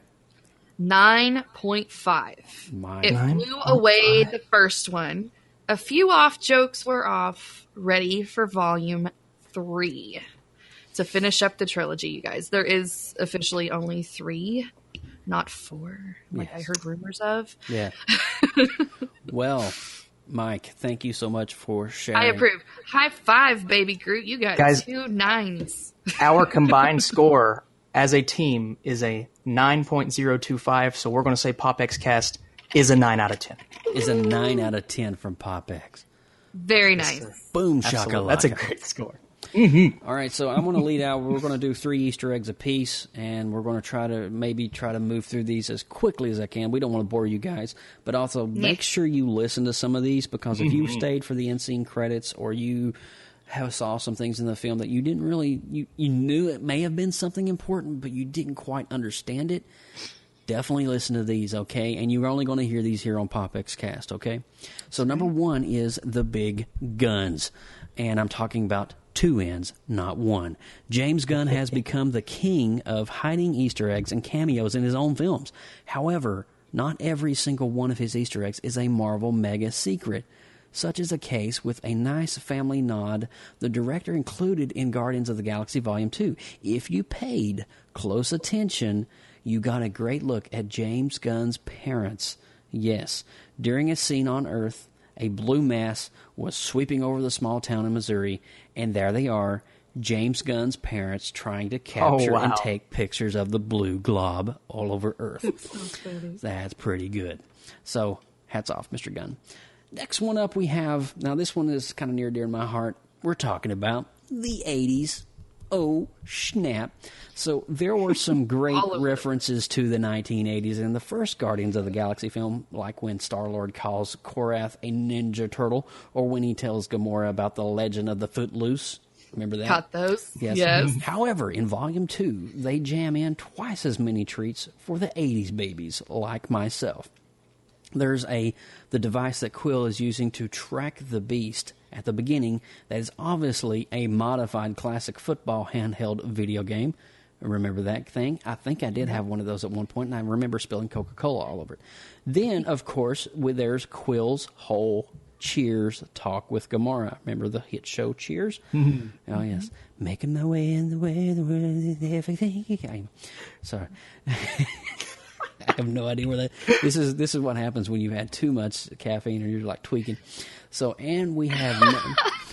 Nine point five. My It blew away the first one. A few off jokes were off. Ready for volume three to finish up the trilogy, you guys. There is officially only three, not four, like Yes. I heard rumors of. Yeah. Well, Mike, thank you so much for sharing. I approve. High five, baby Groot. You got Guys, two nines. Our combined score as a team is a nine point oh two five, so we're going to say PopXcast is a nine out of ten. Is a nine out of ten from PopX. Very nice. Boom, Absolutely. shakalaka. That's a great score. Mm-hmm. All right, so I'm going to lead out. We're going to do three Easter eggs apiece, and we're going to try to maybe try to move through these as quickly as I can. We don't want to bore you guys, but also make sure you listen to some of these, because if you stayed for the end scene credits or you have saw some things in the film that you didn't really, you, you knew it may have been something important, but you didn't quite understand it, definitely listen to these, okay? And you're only going to hear these here on PopXcast, okay? So number one is the big guns, and I'm talking about two ends, not one. James Gunn has become the king of hiding Easter eggs and cameos in his own films. However, not every single one of his Easter eggs is a Marvel mega secret. Such is the case with a nice family nod the director included in Guardians of the Galaxy Volume two. If you paid close attention, you got a great look at James Gunn's parents. Yes, during a scene on Earth, a blue mass was sweeping over the small town in Missouri, and there they are, James Gunn's parents trying to capture Oh, wow. and take pictures of the blue glob all over Earth. That's, That's pretty good. So, hats off, Mister Gunn. Next one up we have, now this one is kind of near and dear to my heart. We're talking about the eighties. Oh, snap. So there were some great references to the nineteen eighties in the first Guardians of the Galaxy film, like when Star-Lord calls Korath a Ninja Turtle, or when he tells Gamora about the legend of the Footloose. Remember that? Got those. Yes. Yes. However, in Volume two, they jam in twice as many treats for the eighties babies, like myself. There's a the device that Quill is using to track the beast at the beginning that is obviously a modified classic football handheld video game. Remember that thing? I think I did have one of those at one point, and I remember spilling Coca-Cola all over it. Then, of course, with there's Quill's whole Cheers talk with Gamora. Remember the hit show Cheers? Mm-hmm. Oh, yes. Making my way in the way, the world is everything. Sorry. I have no idea where that. This is this is what happens when you've had too much caffeine or you're like tweaking. So, and we have, no,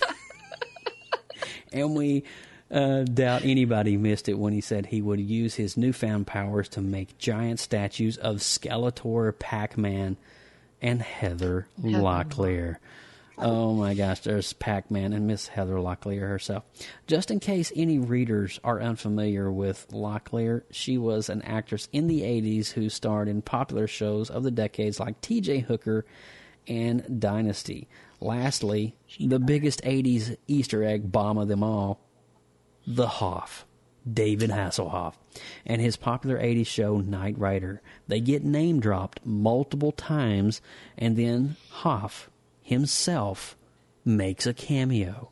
and we uh, doubt anybody missed it when he said he would use his newfound powers to make giant statues of Skeletor, Pac-Man, and Heather Locklear. Oh my gosh, there's Pac-Man and Miss Heather Locklear herself. Just in case any readers are unfamiliar with Locklear, she was an actress in the eighties who starred in popular shows of the decades like T J Hooker and Dynasty. Lastly, the biggest eighties Easter egg bomb of them all, the Hoff, David Hasselhoff, and his popular eighties show Knight Rider. They get name-dropped multiple times, and then Hoff himself makes a cameo.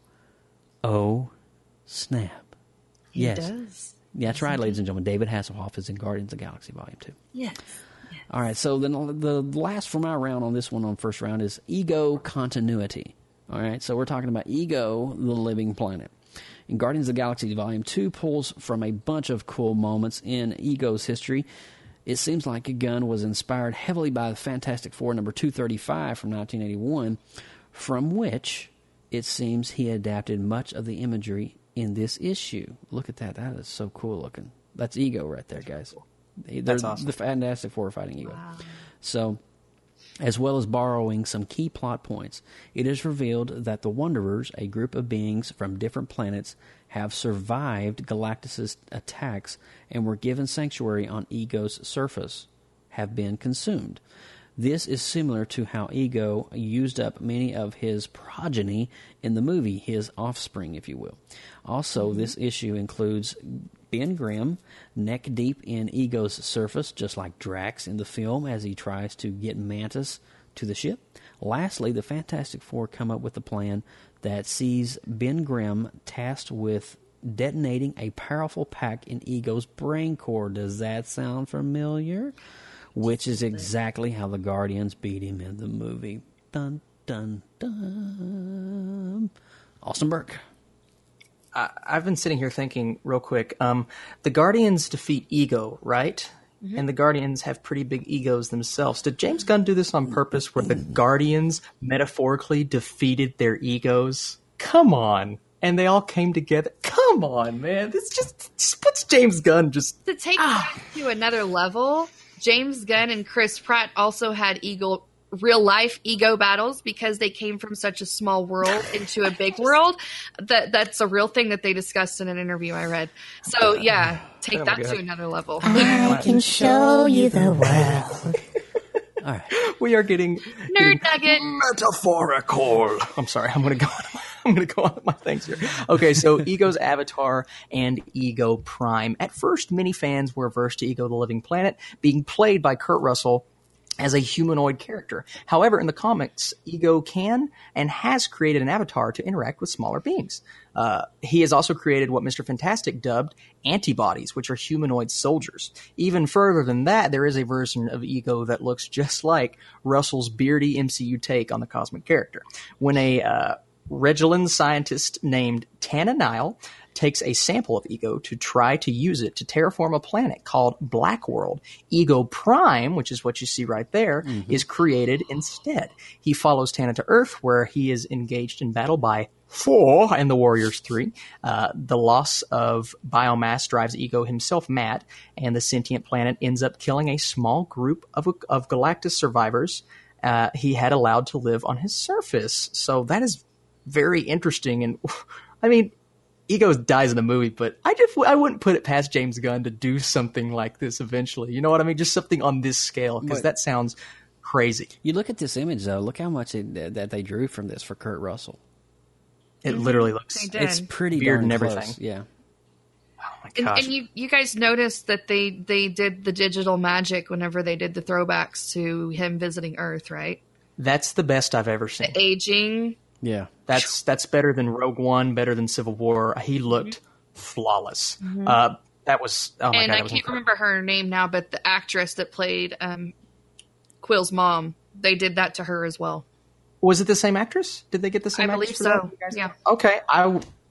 Oh, snap. He yes. does. That's right, ladies and gentlemen. David Hasselhoff is in Guardians of the Galaxy Volume two. Yes. All right, so then the last for my round on this one on first round is Ego Continuity. All right, so we're talking about Ego, the living planet. In Guardians of the Galaxy Volume two pulls from a bunch of cool moments in Ego's history. It seems like Gunn was inspired heavily by the Fantastic Four number two thirty-five from nineteen eighty-one, from which it seems he adapted much of the imagery in this issue. Look at that. That is so cool looking. That's Ego right there, guys. They're, That's awesome. The Fantastic Four fighting Ego. Wow. So, as well as borrowing some key plot points, it is revealed that the Wanderers, a group of beings from different planets, have survived Galactus' attacks and were given sanctuary on Ego's surface, have been consumed. This is similar to how Ego used up many of his progeny in the movie, his offspring, if you will. Also, mm-hmm. this issue includes Ben Grimm, neck deep in Ego's surface, just like Drax in the film as he tries to get Mantis to the ship. Lastly, the Fantastic Four come up with a plan that sees Ben Grimm tasked with detonating a powerful pack in Ego's brain core. Does that sound familiar? Which is exactly how the Guardians beat him in the movie. Dun, dun, dun. Austin Burke. I, I've been sitting here thinking real quick. Um, the Guardians defeat Ego, right? Mm-hmm. And the Guardians have pretty big egos themselves. Did James Gunn do this on purpose where the Guardians metaphorically defeated their egos? Come on. And they all came together. Come on, man. This just, just puts James Gunn just... To take ah. it to another level, James Gunn and Chris Pratt also had ego... real life ego battles because they came from such a small world into a big world. That that's a real thing that they discussed in an interview I read. So yeah, take Oh my that God. to another level. I can show you the world. All right. We are getting Nerd nugget. metaphorical. I'm sorry. I'm going to go on. My, I'm going to go on with my things here. Okay, so Ego's Avatar and Ego Prime. At first, many fans were averse to Ego the Living Planet being played by Kurt Russell as a humanoid character. However, in the comics, Ego can and has created an avatar to interact with smaller beings. Uh, he has also created what Mister Fantastic dubbed antibodies, which are humanoid soldiers. Even further than that, there is a version of Ego that looks just like Russell's beardy M C U take on the cosmic character. When a uh, Regelan scientist named Tana Nile takes a sample of Ego to try to use it to terraform a planet called Black World, Ego Prime, which is what you see right there, mm-hmm. is created instead. He follows Tana to Earth, where he is engaged in battle by Thor and the Warriors Three. Uh, the loss of biomass drives Ego himself mad, and the sentient planet ends up killing a small group of, of Galactus survivors uh, he had allowed to live on his surface. So that is very interesting. And I mean, Ego dies in the movie, but I just I wouldn't put it past James Gunn to do something like this eventually. You know what I mean? Just something on this scale, because that sounds crazy. You look at this image, though. Look how much it, that they drew from this for Kurt Russell. It mm-hmm. literally looks it's pretty weird darn and everything. Close. Yeah. Oh my And, gosh! and you, you guys noticed that they, they did the digital magic whenever they did the throwbacks to him visiting Earth, right? That's the best I've ever seen. The aging. Yeah. That's that's better than Rogue One, better than Civil War. He looked mm-hmm. flawless. Mm-hmm. Uh, that was oh my and God, I that was can't incredible. remember her name now, but the actress that played um, Quill's mom, they did that to her as well. Was it the same actress? Did they get the same I actress? believe for so. that? Yeah. Okay. I.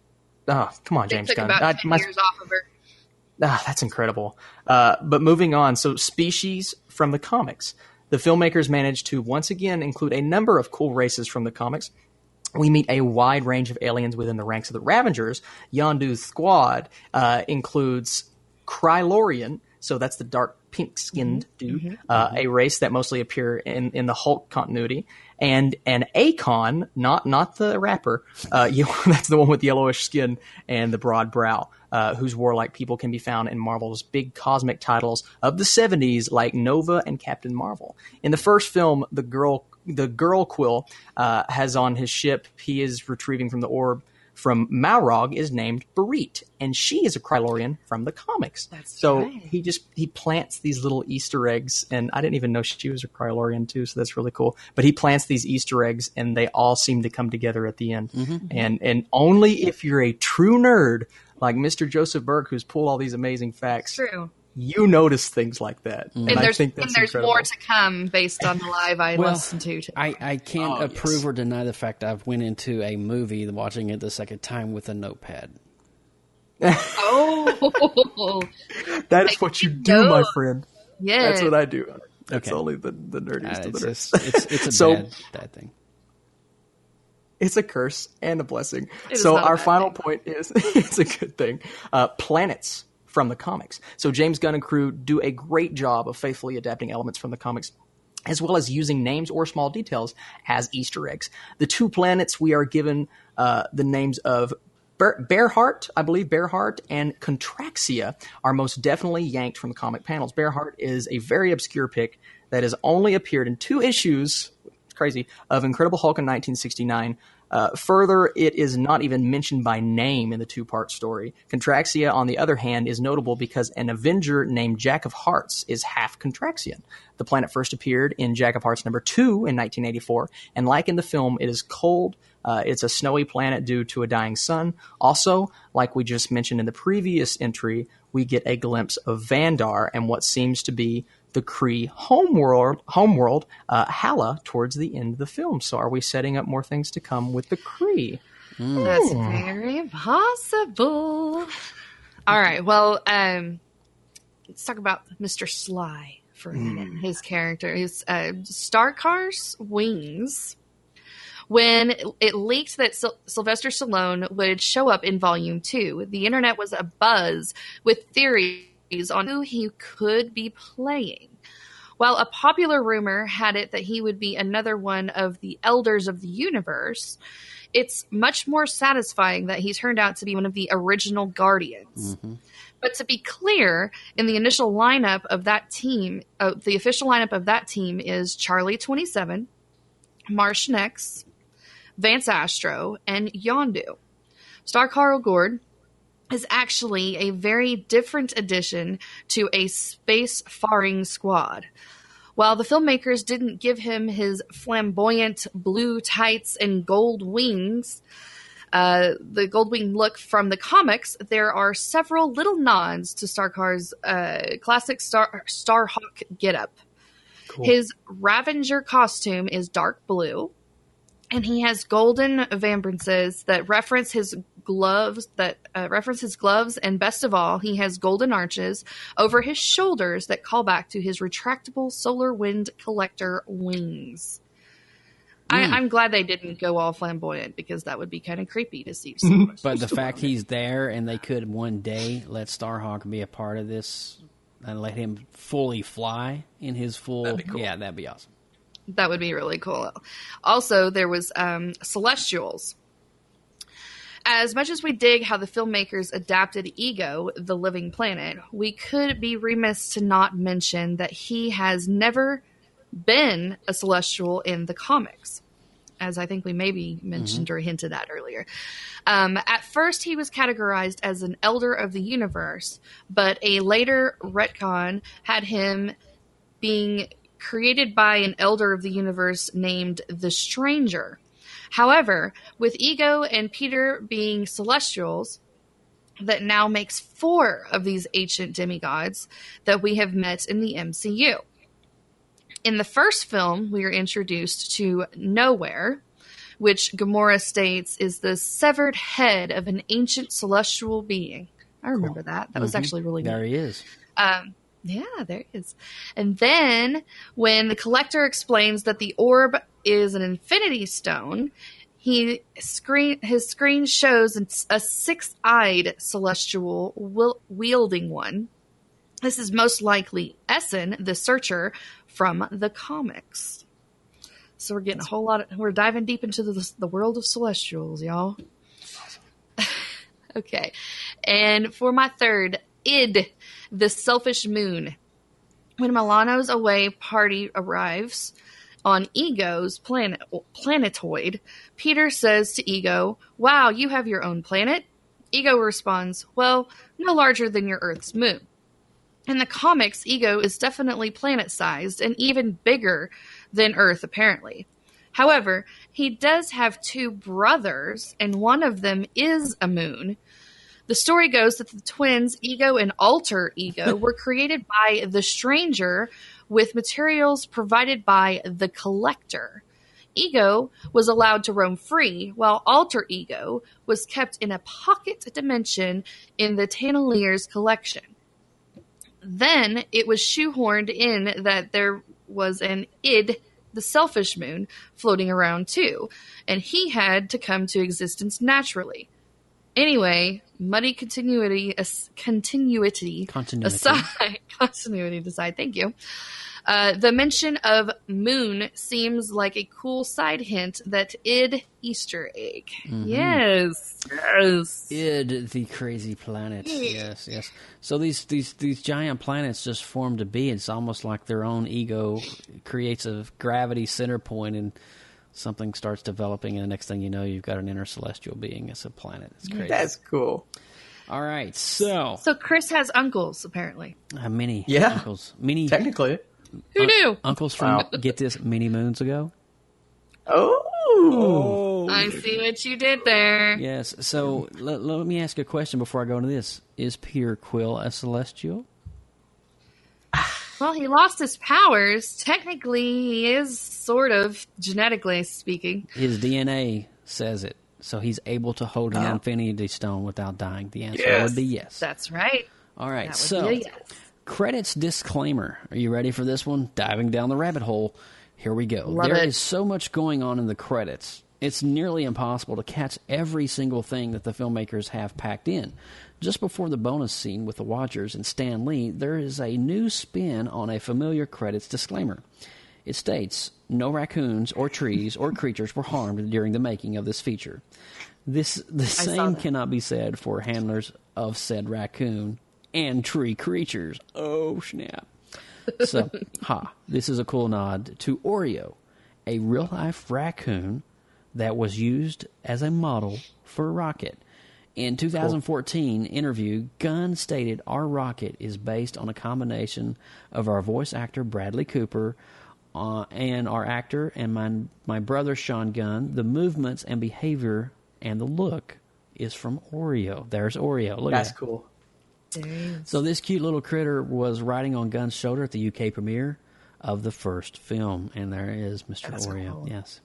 Oh, come on, They James took Gunn. about I, ten my, years off of her. Ah, that's incredible. Uh, but moving on, so Species from the comics. The filmmakers managed to once again include a number of cool races from the comics. We meet a wide range of aliens within the ranks of the Ravengers. Yondu's squad uh, includes Krylorian, so that's the dark pink-skinned mm-hmm. dude, mm-hmm. Uh, a race that mostly appear in, in the Hulk continuity, and an Akon, not not the rapper, uh, you, that's the one with yellowish skin and the broad brow, uh, whose warlike people can be found in Marvel's big cosmic titles of the seventies, like Nova and Captain Marvel. In the first film, the girl the girl Quill uh, has on his ship, he is retrieving from the orb from Malrog, is named Barit, and she is a Krylorian from the comics. That's so right. he just he plants these little Easter eggs, and I didn't even know she was a Krylorian too, so that's really cool. But he plants these Easter eggs, and they all seem to come together at the end. Mm-hmm. And and only if you're a true nerd like Mister Joseph Burke, who's pulled all these amazing facts, True. you notice things like that. Mm-hmm. And, And, I there's, think that's and there's incredible. more to come based on the live I Well, listened to. Today. I, I can't Oh, approve yes. or deny the fact I've went into a movie watching it the second time with a notepad. Oh, That is what you do, know. my friend. yeah. That's what I do. That's Okay. only the, the nerdiest Uh, of the it's, nerds. just, it's, it's a So- bad, bad thing. It's a curse and a blessing. It is So not a our bad final thing. point is it's a good thing. Uh, planets from the comics. So James Gunn and crew do a great job of faithfully adapting elements from the comics, as well as using names or small details as Easter eggs. The two planets we are given uh, the names of Bear- Bearheart, I believe Bearheart, and Contraxia are most definitely yanked from the comic panels. Bearheart is a very obscure pick that has only appeared in two issues, it's crazy, of Incredible Hulk in nineteen sixty-nine. Uh, further, it is not even mentioned by name in the two-part story. Contraxia, on the other hand, is notable because an Avenger named Jack of Hearts is half Contraxian. The planet first appeared in Jack of Hearts number two in nineteen eighty-four, and like in the film, it is cold. Uh, it's a snowy planet due to a dying sun. Also, like we just mentioned in the previous entry, we get a glimpse of Vandar and what seems to be the Kree homeworld, homeworld uh, Hala, towards the end of the film. So are we setting up more things to come with the Kree? That's Mm. very possible. All right. Well, um, let's talk about Mister Sly for a minute. Mm. His character, his uh, Starkar's wings. When it leaked that Syl- Sylvester Stallone would show up in Volume two, the internet was abuzz with theories on who he could be playing. While a popular rumor had it that he would be another one of the Elders of the Universe, it's much more satisfying that he turned out to be one of the original Guardians. Mm-hmm. But to be clear, in the initial lineup of that team, uh, the official lineup of that team is Charlie twenty-seven, Martian X, Vance Astro, and Yondu. Starkar Ogord is actually a very different addition to a space-faring squad. While the filmmakers didn't give him his flamboyant blue tights and gold wings, uh, the gold wing look from the comics, there are several little nods to Starkar's uh, classic Star Starhawk getup. Cool. His Ravager costume is dark blue, and he has golden vibrances that reference his gloves, that uh, reference his gloves, and best of all, he has golden arches over his shoulders that call back to his retractable solar wind collector wings. Mm. I, I'm glad they didn't go all flamboyant, because that would be kind of creepy to see so much. But the fact he's there, and they could one day let Starhawk be a part of this and let him fully fly in his full, that'd be cool. Yeah, that'd be awesome. That would be really cool. Also, there was um, Celestials. As much as we dig how the filmmakers adapted Ego, the living planet, we could be remiss to not mention that he has never been a Celestial in the comics, as I think we maybe mentioned mm-hmm. or hinted at earlier. Um, at first, he was categorized as an Elder of the Universe, but a later retcon had him being created by an Elder of the Universe named the Stranger. However, with Ego and Peter being Celestials, that now makes four of these ancient demigods that we have met in the M C U. In the first film, we are introduced to Nowhere, which Gamora states is the severed head of an ancient celestial being. I remember cool. that. That mm-hmm. was actually really neat. There he is. Um, Yeah, there is. And then when the Collector explains that the orb is an infinity stone, he screen his screen shows a six-eyed celestial wielding one. This is most likely Essen, the Searcher from the comics. So we're getting a whole lot of, we're diving deep into the, the world of celestials, y'all. Awesome. Okay. And for my third, Id, the Selfish Moon. When Milano's away party arrives on Ego's planet, planetoid, Peter says to Ego, "Wow, you have your own planet?" Ego responds, "Well, no larger than your Earth's moon." In the comics, Ego is definitely planet-sized and even bigger than Earth, apparently. However, he does have two brothers, and one of them is a moon. The story goes that the twins, Ego and Alter Ego, were created by the Stranger with materials provided by the Collector. Ego was allowed to roam free, while Alter Ego was kept in a pocket dimension in the Tannelier's collection. Then it was shoehorned in that there was an Id, the Selfish Moon, floating around too, and he had to come to existence naturally. Anyway, muddy continuity, uh, continuity, continuity aside, continuity aside, thank you. Uh, the mention of moon seems like a cool side hint that Id Easter egg. Mm-hmm. Yes, yes. Id, the crazy planet. Yes, yes. So these these these giant planets just form to be. It's almost like their own ego creates a gravity center point, and something starts developing, and the next thing you know, you've got an intercelestial being as a planet. It's crazy. That's cool. All right, so so Chris has uncles apparently. Uh, many yeah, uncles. Many technically. Who un- knew? Uncles from wow. get this many moons ago. Oh, oh. I see what you did there. Yes. So let, let me ask you a question before I go into this: is Peter Quill a celestial? Well, he lost his powers. Technically, he is sort of, genetically speaking. His D N A says it. So he's able to hold an oh. Infinity Stone without dying. The answer yes. would be yes. That's right. All right. That so yes. Credits disclaimer. Are you ready for this one? Diving down the rabbit hole. Here we go. Love There it. is so much going on in the credits. It's nearly impossible to catch every single thing that the filmmakers have packed in. Just before the bonus scene with the Watchers and Stan Lee, there is a new spin on a familiar credits disclaimer. It states, no raccoons or trees or creatures were harmed during the making of this feature. This The same cannot be said for handlers of said raccoon and tree creatures. Oh, snap. So, ha, this is a cool nod to Oreo, a real-life raccoon that was used as a model for Rocket. In two thousand fourteen cool. interview, Gunn stated, our Rocket is based on a combination of our voice actor Bradley Cooper uh, and our actor and my, my brother Sean Gunn. The movements and behavior and the look is from Oreo. There's Oreo. Look That's at that. cool. So this cute little critter was riding on Gunn's shoulder at the U K premiere of the first film, and there is Mister That's Oreo. cool. Yes.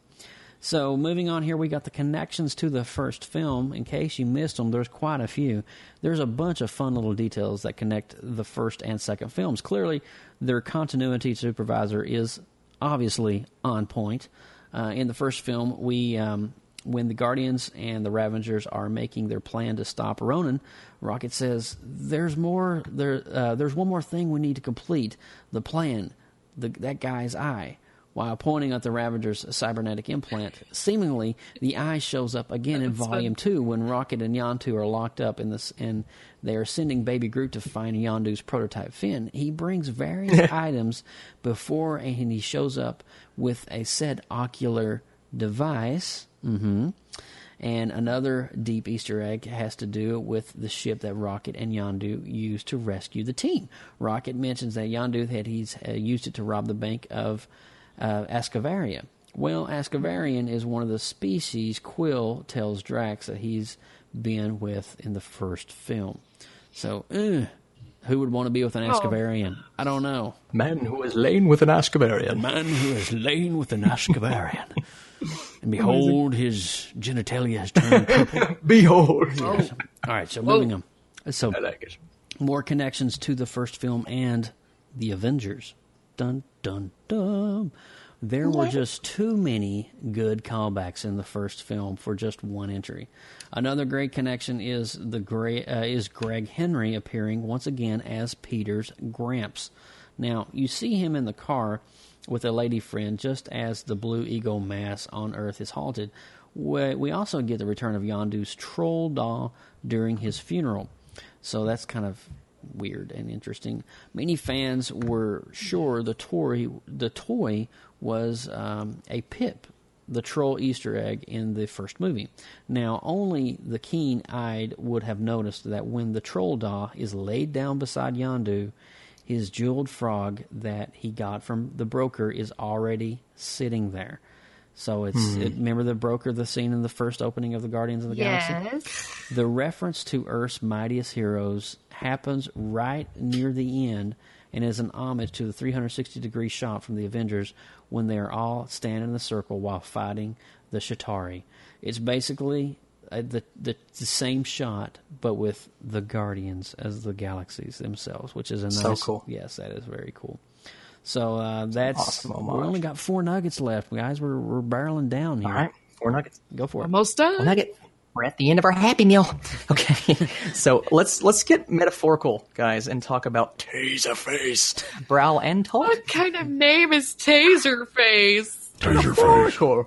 So moving on here, we got the connections to the first film. In case you missed them, there's quite a few. There's a bunch of fun little details that connect the first and second films. Clearly, their continuity supervisor is obviously on point. Uh, in the first film, we um, when the Guardians and the Ravengers are making their plan to stop Ronan, Rocket says, "There's more. There, uh, there's one more thing we need to complete. The plan. The, that guy's eye." While pointing at the Ravager's cybernetic implant, seemingly the eye shows up again in Volume Two when Rocket and Yondu are locked up in this, and they are sending Baby Groot to find Yondu's prototype Finn. He brings various items before, and he shows up with a said ocular device. Mm-hmm. And another deep Easter egg has to do with the ship that Rocket and Yondu used to rescue the team. Rocket mentions that Yondu had he's uh, used it to rob the bank of uh, Ascavaria. Well, Ascavarian is one of the species Quill tells Drax that he's been with in the first film. So, uh, who would want to be with an Ascavarian? Oh. I don't know. Man who has lain with an Ascavarian. Man who has lain with an Ascavarian. And behold, his genitalia has turned purple. Behold. Yes. All right, so moving Whoa. on. So, I like it. More connections to the first film and the Avengers. Dun, dun, dun. There were just too many good callbacks in the first film for just one entry. Another great connection is the great, uh, is Greg Henry appearing once again as Peter's Gramps. Now, you see him in the car with a lady friend just as the Blue Eagle mass on Earth is halted. We, we also get the return of Yondu's troll doll during his funeral. So that's kind of weird and interesting. Many fans were sure the toy, the toy was um, a Pip, the troll Easter egg in the first movie. Now, only the keen-eyed would have noticed that when the troll doll is laid down beside Yondu, his jeweled frog that he got from the broker is already sitting there. So it's Hmm. it, remember the broker, the scene in the first opening of the Guardians of the Galaxy? Yes. The reference to Earth's mightiest heroes happens right near the end and is an homage to the three hundred sixty degree shot from the Avengers when they are all standing in a circle while fighting the Chitauri. It's basically uh, the, the the same shot, but with the Guardians as the galaxies themselves, which is a nice... So cool. Yes, that is very cool. So uh, that's... Awesome homage. We only got four nuggets left, guys. We're, we're barreling down here. All right, four nuggets. Go for it. Almost done. One nugget. We're at the end of our Happy Meal. Okay, so let's let's get metaphorical, guys, and talk about Taserface, Browl and Tulk. What kind of name is Taserface? Taserface.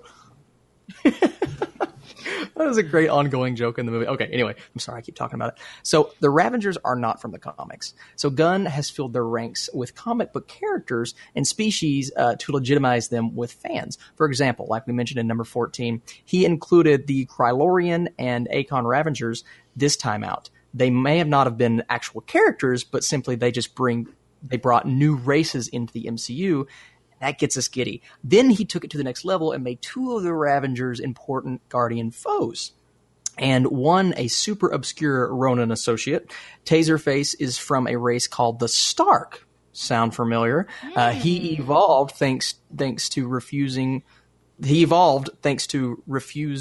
That was a great ongoing joke in the movie. Okay, anyway, I'm sorry I keep talking about it. So the Ravengers are not from the comics. So Gunn has filled their ranks with comic book characters and species uh, to legitimize them with fans. For example, like we mentioned in number fourteen, he included the Krylorian and Akon Ravengers this time out. They may have not have been actual characters, but simply they just bring they brought new races into the M C U. That gets us giddy. Then he took it to the next level and made two of the Ravengers important Guardian foes. And one, a super obscure Ronin associate. Taserface is from a race called the Stark. Sound familiar? Mm. Uh, he evolved thanks thanks to refusing. He evolved thanks to refuse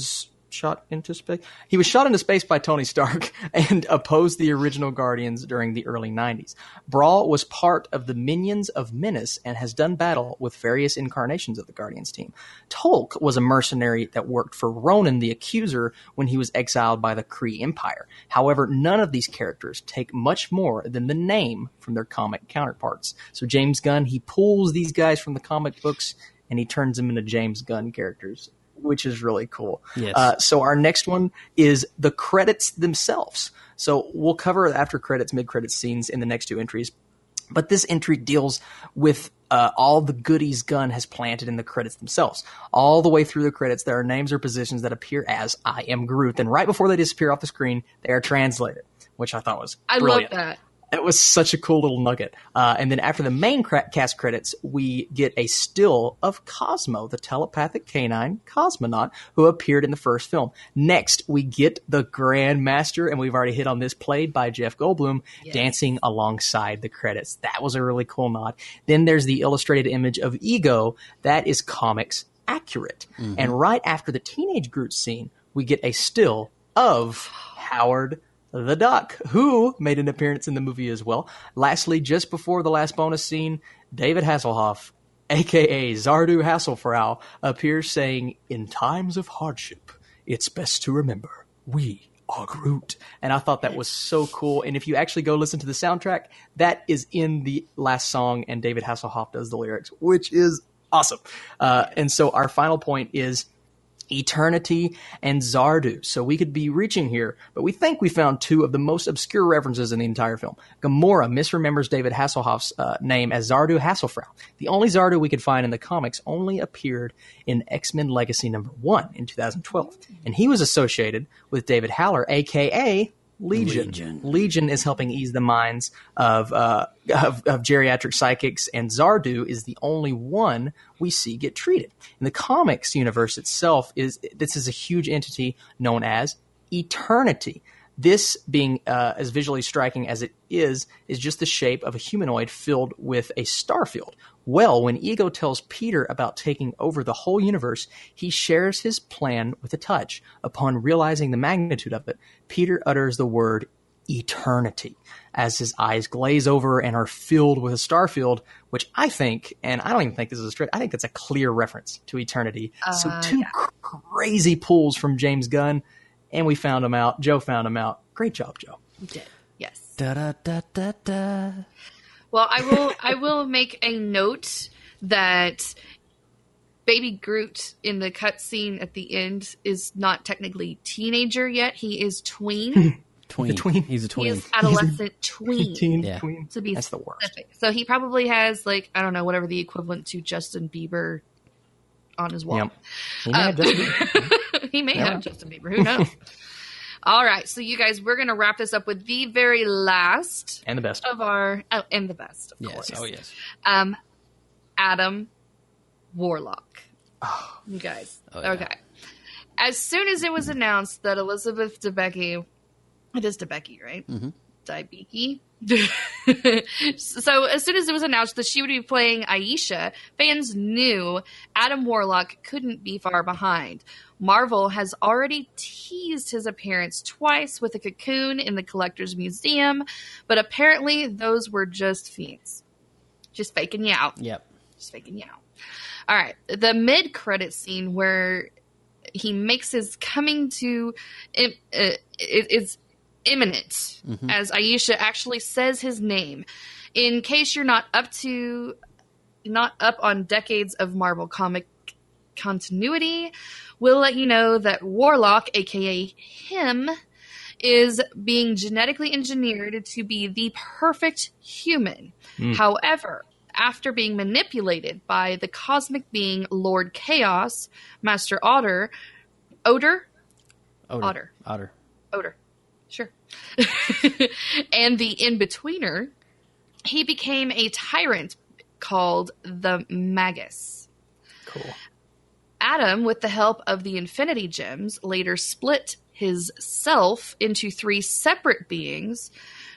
shot into space. He was shot into space by Tony Stark and opposed the original Guardians during the early nineties. Brawl was part of the Minions of Menace and has done battle with various incarnations of the Guardians team. Tolk was a mercenary that worked for Ronan the Accuser when he was exiled by the Kree Empire. However, none of these characters take much more than the name from their comic counterparts. So James Gunn, he pulls these guys from the comic books and he turns them into James Gunn characters, which is really cool. Yes. Uh, so our next one is the credits themselves. So we'll cover after credits, mid-credits scenes in the next two entries. But this entry deals with uh, all the goodies Gunn has planted in the credits themselves. All the way through the credits, there are names or positions that appear as I am Groot. And right before they disappear off the screen, they are translated, which I thought was I brilliant. love that. It was such a cool little nugget. Uh, and then after the main cra- cast credits, we get a still of Cosmo, the telepathic canine cosmonaut who appeared in the first film. Next, we get the Grand Master, and we've already hit on this, played by Jeff Goldblum, yes. dancing alongside the credits. That was a really cool nod. Then there's the illustrated image of Ego. That is comics accurate. Mm-hmm. And right after the Teenage Groot scene, we get a still of Howard the Duck, who made an appearance in the movie as well. Lastly, just before the last bonus scene, David Hasselhoff, a k a. Zardu Hasselfrau, appears saying, "In times of hardship, it's best to remember, we are Groot." And I thought that was so cool. And if you actually go listen to the soundtrack, that is in the last song, and David Hasselhoff does the lyrics, which is awesome. Uh, and so our final point is Eternity and Zardu. So we could be reaching here, but we think we found two of the most obscure references in the entire film. Gamora misremembers David Hasselhoff's uh, name as Zardu Hasselfrau. The only Zardu we could find in the comics only appeared in X-Men Legacy number one in two thousand twelve. And he was associated with David Haller, a k a. Legion. Legion. Legion is helping ease the minds of, uh, of of geriatric psychics, and Zardu is the only one we see get treated. In the comics universe itself, is this is a huge entity known as Eternity. This, being uh, as visually striking as it is, is just the shape of a humanoid filled with a star field. Well, when Ego tells Peter about taking over the whole universe, he shares his plan with a touch. Upon realizing the magnitude of it, Peter utters the word eternity as his eyes glaze over and are filled with a star field, which I think, and I don't even think this is a straight, I think that's a clear reference to eternity. Uh, so two yeah. cr- crazy pulls from James Gunn, and we found him out. Joe found him out. Great job, Joe. You did. Yes. Da da da da da. Well, I will I will make a note that Baby Groot in the cutscene at the end is not technically teenager yet. He is tween. tween. tween. He's a tween. He is adolescent tween. Teen yeah. tween. To be That's the worst. specific. So he probably has, like, I don't know, whatever the equivalent to Justin Bieber on his wall. Yep. He may Um, have Justin Bieber. he may Yeah. have Justin Bieber. Who knows? All right, so you guys, we're going to wrap this up with the very last And the best. of our, oh, and the best, of Yes. course. Oh, yes. Um, Adam Warlock. Oh. You guys, Oh, yeah. okay. As soon as it was announced that Elizabeth Debicki, it is Debicki, right? Mm-hmm. Debicki. So as soon as it was announced that she would be playing Aisha, fans knew Adam Warlock couldn't be far behind. Marvel has already teased his appearance twice with a cocoon in the Collector's Museum, but apparently those were just feats. Just faking you out. Yep. Just faking you out. All right. The mid-credit scene where he makes his coming to it, it, it's imminent mm-hmm. as Aisha actually says his name. In case you're not up to not up on decades of Marvel comic continuity, we'll let you know that Warlock, aka him, is being genetically engineered to be the perfect human. Mm. However, after being manipulated by the cosmic being Lord Chaos, Master Otter, Odor? Otter. Otter. Otter. Odor. Sure. And the in-betweener, he became a tyrant called the Magus. Cool. Adam, with the help of the Infinity Gems, later split his self into three separate beings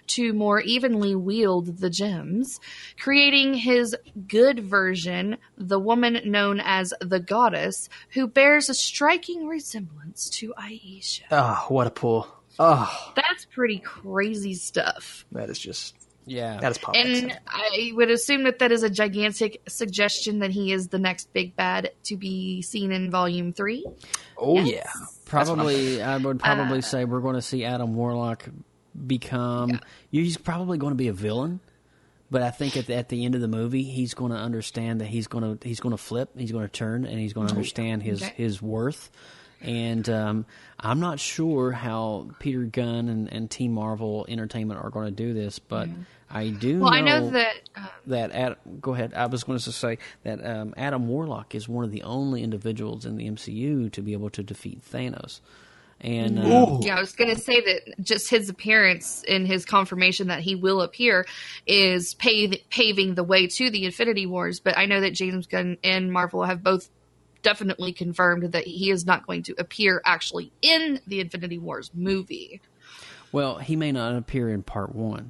to more evenly wield the gems, creating his good version, the woman known as the Goddess, who bears a striking resemblance to Aisha. Oh, what a pull. Oh. That's pretty crazy stuff. That is just... Yeah. That is Pop And X. I would assume that that is a gigantic suggestion that he is the next big bad to be seen in Volume three. Oh, Yes. yeah. Probably, I would probably Uh, say we're going to see Adam Warlock become. Yeah. He's probably going to be a villain, but I think at the, at the end of the movie, he's going to understand that he's going to he's going to flip, he's going to turn, and he's going to understand his Okay. his worth. And um, I'm not sure how Peter Gunn and, and Team Marvel Entertainment are going to do this, but Yeah. I do Well, know, I know that. Uh, that Ad, go ahead. I was going to say that um, Adam Warlock is one of the only individuals in the M C U to be able to defeat Thanos. And uh, yeah, I was going to say that just his appearance and his confirmation that he will appear is pave, paving the way to the Infinity Wars. But I know that James Gunn and Marvel have both definitely confirmed that he is not going to appear actually in the Infinity Wars movie. Well, he may not appear in part one.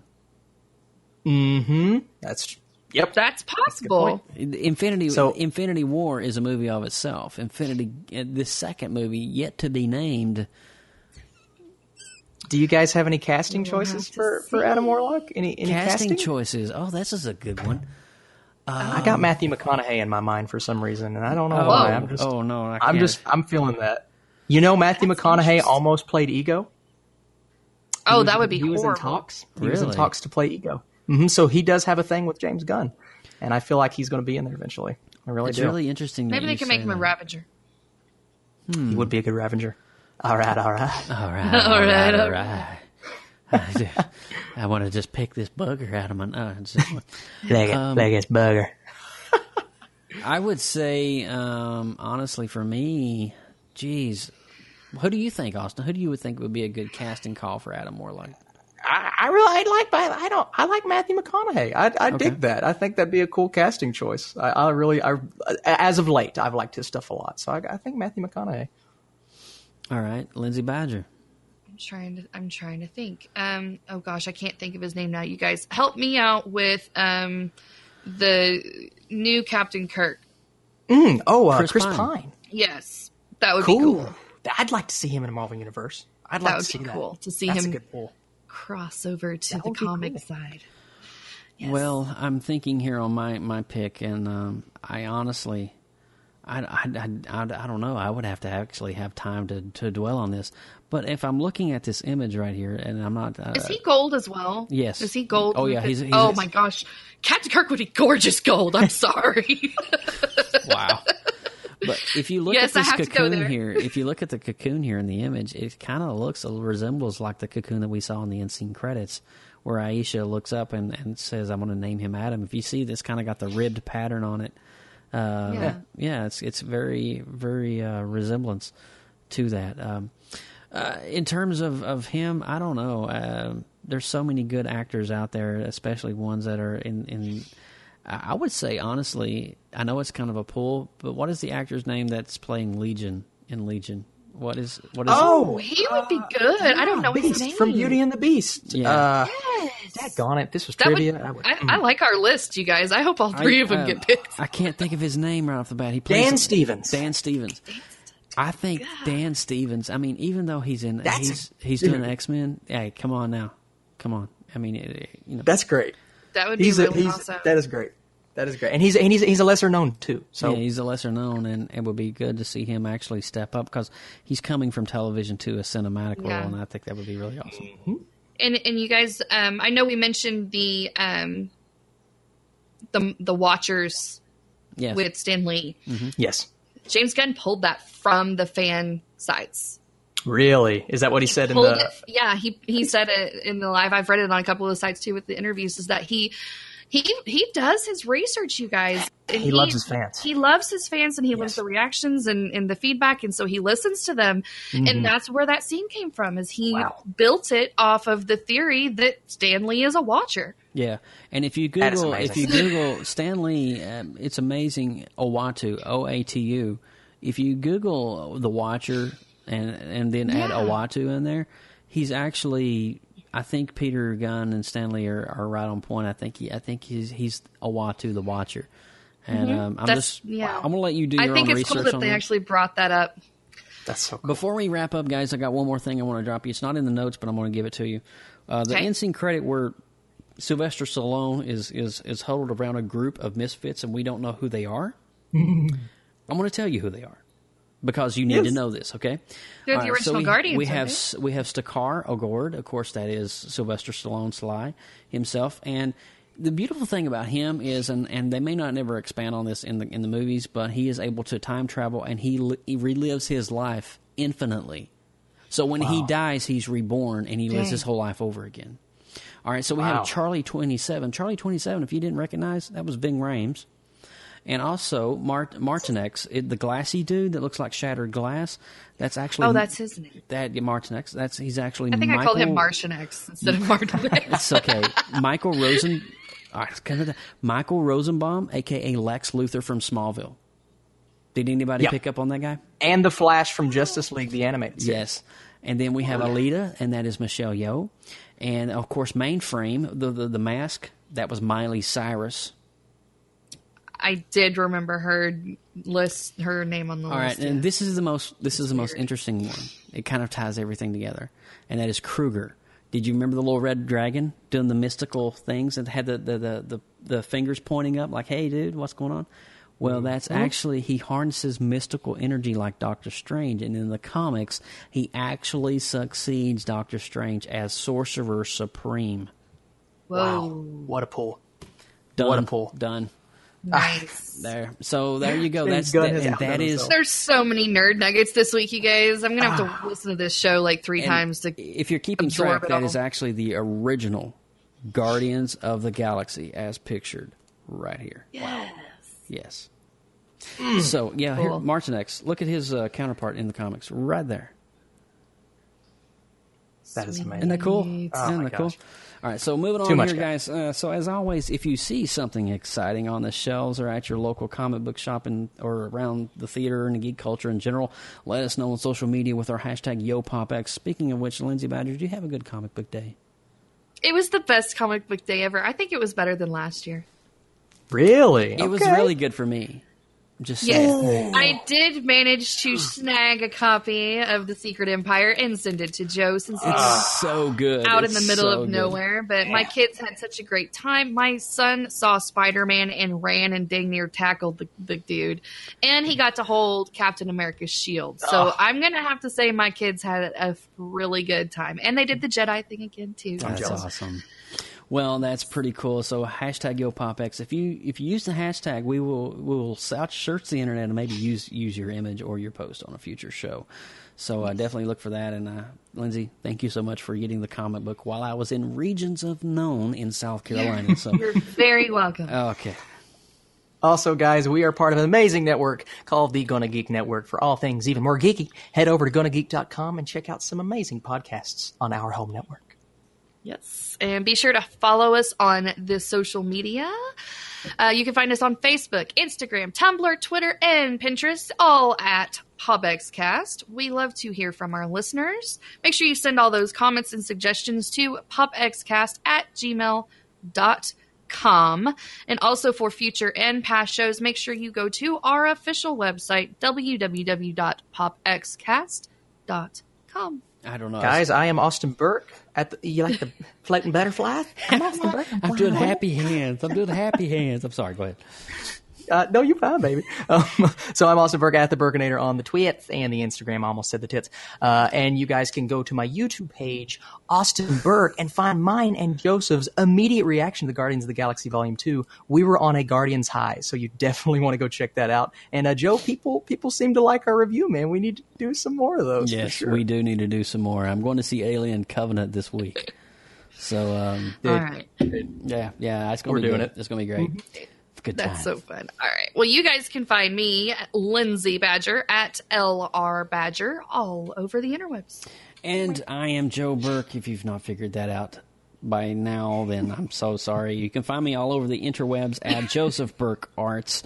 Mm-hmm. That's yep. That's possible. That's Infinity So- Infinity War is a movie of itself. Infinity, uh, the second movie yet to be named. Do you guys have any casting choices for, for Adam Warlock? Any, any casting, casting? choices? Oh, this is a good one. I got Matthew McConaughey in my mind for some reason, and I don't know Oh, why. I'm just, oh no, I I'm can't. just, I'm feeling that. You know, Matthew McConaughey almost played Ego. Oh, was- that would be he was in horrible. talks. He was in Really? talks to play Ego. hmm So he does have a thing with James Gunn, and I feel like he's going to be in there eventually. I really It's do. really interesting. Maybe that they you can say make him a that. Ravager. He would be a good Ravager. All right, all right. All right, All all right, right, all all right. I, just- I want to just pick this bugger out of my nose. Leg it, Um, leg his bugger. I would say, um, honestly, for me, geez, who do you think, Austin? Who do you would think would be a good casting call for Adam Warlock? I, I really, I like, I don't, I like Matthew McConaughey. I, I Okay. dig that. I think that'd be a cool casting choice. I, I really, I, as of late, I've liked his stuff a lot. So I, I think Matthew McConaughey. All right, Lindsay Badger. I'm trying to. I'm trying to think. Um. Oh gosh, I can't think of his name now. You guys, help me out with um, the new Captain Kirk. Mm, oh, uh, Chris Chris, Pine. Pine. Yes, that would Cool. be cool. I'd like to see him in a Marvel universe. I'd That like would to see be that. cool to see That's him a good pull. cross over to That the would be comic cool. side. Yes. Well, I'm thinking here on my, my pick, and um, I honestly, I, I, I, I, I don't know. I would have to actually have time to, to dwell on this. But if I'm looking at this image right here, and I'm not... Uh, Is he gold as well? Yes. Is he gold? Oh, yeah, he's- he's- oh my gosh, Captain Kirk would be gorgeous gold. I'm sorry. Wow. But if you look Yes, at I this have to go cocoon there. here, if you look at the cocoon here in the image, it kind of looks, resembles like the cocoon that we saw in the end-scene credits, where Aisha looks up and, and says, I'm going to name him Adam. If you see, this kind of got the ribbed pattern on it. Uh, Yeah. yeah, it's it's very, very uh, resemblance to that. Um, uh, in terms of, of him, I don't know. Uh, there's so many good actors out there, especially ones that are in... in I would say, honestly, I know it's kind of a pull, but what is the actor's name that's playing Legion in Legion? What is what is? Oh, he would be good. I don't know his Beast name. from Beauty and the Beast. Yeah. Uh, Yes. Daggone it. This was That would, trivia. I would- I, I like our list, you guys. I hope all three I, of them uh, get picked. I can't think of his name right off the bat. He plays Dan Stevens. Dan Stevens. I think Dan Stevens. I mean, even though he's in, That's he's a- he's dude. doing X Men. Hey, come on now, come on. I mean, it, you know, That's great. That would be He's really a, he's, awesome. That is great. That is great. And he's and he's he's a lesser known too. So yeah, he's a lesser known, and it would be good to see him actually step up because he's coming from television to a cinematic Yeah. role, and I think that would be really awesome. And and you guys, um, I know we mentioned the um, the the Watchers Yes. with Stan Lee. yes. James Gunn pulled that from the fan sites. Really? Is that what he said in Pulled the it, yeah, he he said it in the live. I've read it on a couple of the sites too with the interviews. Is that he he he does his research, you guys. And He loves his fans. He loves his fans, and he loves Yes. the reactions and, and the feedback, and so he listens to them. And that's where that scene came from. Is he Wow. built it off of the theory that Stan Lee is a watcher. Yeah, and if you That is Google if you amazing. Google Stan Lee, um, it's amazing. Owatu, O A T U. If you Google the Watcher and and then add Yeah. Owatu in there, he's actually I think Peter Gunn and Stanley are, are right on point. I think he, I think he's he's Uatu the Watcher, and Mm-hmm. um, I'm That's- just yeah. I'm gonna let you do I your think own it's research cool that on they that. actually brought that up. That's so cool. Before we wrap up, guys, I got one more thing I want to drop you. It's not in the notes, but I'm going to give it to you. Uh, the Okay. end scene credit where Sylvester Stallone is, is, is huddled around a group of misfits and we don't know who they are. I'm going to tell you who they are because you need Yes. to know this, okay? They're All the right, so original we, Guardians, We aren't have they? S- we have Stakar Ogord, of course, that is Sylvester Stallone Sly himself, and the beautiful thing about him is, and, and they may not never expand on this in the in the movies, but he is able to time travel and he, li- he relives his life infinitely. So when he Wow. dies, he's reborn and he lives Dang. his whole life over again. All right, so we Wow. have Charlie twenty-seven. Charlie twenty-seven, if you didn't recognize, that was Ving Rhames. And also Mart- Martinex, it, the glassy dude that looks like shattered glass. That's actually Oh, that's his name. that yeah, Martinex. That's he's actually. I think Michael, I called him Martian X instead of Martin X. It's okay. Michael Rosen. All right, it's kind of the, Michael Rosenbaum, aka Lex Luthor from Smallville. Did anybody Yep. pick up on that guy? And the Flash from Justice League, the animated series. Yes. And then we have Alita, and that is Michelle Yeoh. And, of course, Mainframe, the, the, the mask, that was Miley Cyrus. I did remember her list, her name on the All right, list. and yeah. this is the most this is the most interesting one. It kind of ties everything together, and that is Kruger. Did you remember the little red dragon doing the mystical things and had the the, the, the, the fingers pointing up like, hey, dude, what's going on? Well, that's actually, he harnesses mystical energy like Doctor Strange, and in the comics, he actually succeeds Doctor Strange as Sorcerer Supreme. Whoa. Wow. What a pull. Done. What a pull. Done. Nice. There. So there you go. James That's Gunn that, has and outdone that is. himself. There's so many nerd nuggets this week, you guys. I'm going to have to listen to this show like three And times to if you're keeping absorb track, it that all. is actually the original Guardians of the Galaxy as pictured right here. Yes. Yes. So yeah, here, Cool. Martinex. Look at his uh, counterpart in the comics, right there. That is amazing. Isn't that cool? Sweet. Oh, Isn't my that cool? gosh. All right, so moving Too on much, here, guys. Uh, so as always, if you see something exciting on the shelves or at your local comic book shop and, or around the theater and the geek culture in general, let us know on social media with our hashtag YoPopX. Speaking of which, Lindsay Badger, did you have a good comic book day? It was the best comic book day ever. I think it was better than last year. Really? It was Okay. really good for me. Just Yes, saying. I did manage to snag a copy of The Secret Empire and send it to Joe since he was It's so good. out in It's the middle so of good. nowhere. But my kids had such a great time. My son saw Spider-Man and ran and dang near tackled the, the dude. And he got to hold Captain America's shield. So Oh. I'm going to have to say my kids had a really good time. And they did the Jedi thing again, too. That's jealous. awesome. Well, that's pretty cool. So hashtag YoPopX. If you if you use the hashtag, we will we will search the internet and maybe use use your image or your post on a future show. So uh, definitely look for that. And uh, Lindsay, thank you so much for getting the comic book while I was in regions of known in South Carolina. So You're very welcome. okay. Also, guys, we are part of an amazing network called the Gonna Geek Network. For all things even more geeky, head over to gonna geek dot com and check out some amazing podcasts on our home network. Yes. And be sure to follow us on the social media. Uh, you can find us on Facebook, Instagram, Tumblr, Twitter, and Pinterest, all at PopXCast. We love to hear from our listeners. Make sure you send all those comments and suggestions to popxcast at gmail dot com. And also for future and past shows, make sure you go to our official website, w w w dot popxcast dot com. I don't know. Guys, I am Austin Burke. At the, you like the floating butterflies? I'm Austin Burke. I'm doing happy hands. I'm doing happy hands. I'm sorry. Go ahead. Uh, no, you're fine, baby. Um, so I'm Austin Burke at the Burkinator on the Twits and the Instagram. I almost said the tits. Uh, and you guys can go to my YouTube page, Austin Burke, and find mine and Joseph's immediate reaction to Guardians of the Galaxy Volume Two. We were on a Guardians high, so you definitely want to go check that out. And uh, Joe, people people seem to like our review, man. We need to do some more of those. Yes, for sure. we do need to do some more. I'm going to see Alien Covenant this week. So, um, All right. yeah, yeah, it's going We're to be doing good. it. It's going to be great. Good time. That's so fun. All right. Well, you guys can find me, Lindsay Badger, at L R Badger, all over the interwebs. And I am Joe Burke. If you've not figured that out by now, then I'm so sorry. You can find me all over the interwebs at Joseph Burke Arts.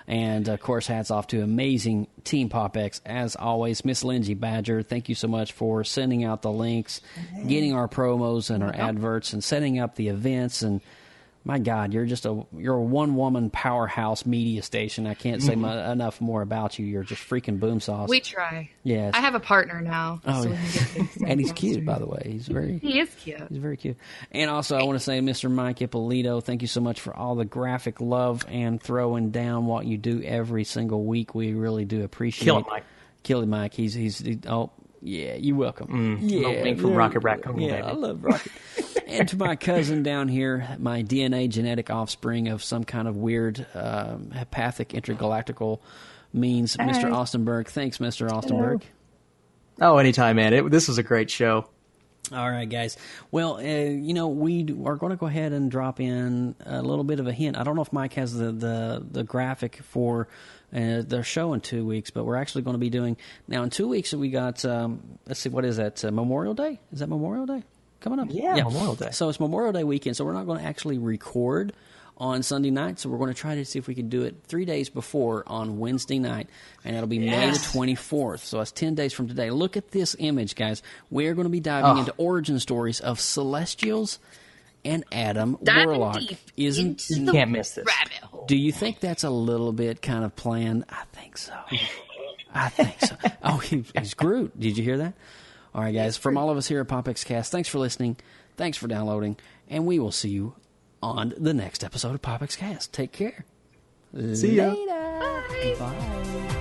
And, of course, hats off to amazing Team PopX, as always. Miss Lindsay Badger, thank you so much for sending out the links, getting our promos and our adverts, and setting up the events. And, my God, you're just a you're a one-woman powerhouse media station. I can't say mu- enough more about you. You're just freaking boom sauce. We try. Yes. I have a partner now. Oh, so yeah. we can get things done. And he's cute, by the way. He's very He is cute. He's very cute. And also, I want to say, Mister Mike Ippolito, thank you so much for all the graphic love and throwing down what you do every single week. We really do appreciate it. Kill it, Mike. Kill it, Mike. He's he's he, oh yeah, you're welcome. Mm, yeah, opening from yeah, Rocket Raccoon, Yeah, baby. I love Rocket. And to my cousin down here, my D N A genetic offspring of some kind of weird um, hepathic intergalactical means, Hey. Mister Austin Berg. Thanks, Mister Austin Hello. Berg. Oh, anytime, man. It, this was a great show. All right, guys. Well, uh, you know, we are going to go ahead and drop in a little bit of a hint. I don't know if Mike has the, the, the graphic for uh, their show in two weeks, but we're actually going to be doing... Now, in two weeks, we got... Um, let's see, what is that? Uh, Memorial Day? Is that Memorial Day coming up? Yeah, Memorial Day. So it's Memorial Day weekend, so we're not going to actually record on Sunday night, so we're going to try to see if we can do it three days before on Wednesday night, and that'll be Yes. May the twenty-fourth. So that's ten days from today. Look at this image, guys. We're going to be diving Oh. into origin stories of Celestials and Adam Diving Warlock. deep Isn't You can't miss this. Rabbit hole. Do you think that's a little bit kind of planned? I think so. I think so. Oh, he, he's Groot. Did you hear that? All right, guys. From all of us here at PopX Cast, thanks for listening. Thanks for downloading, and we will see you on the next episode of PopX Cast. Take care. See ya. Later. Bye.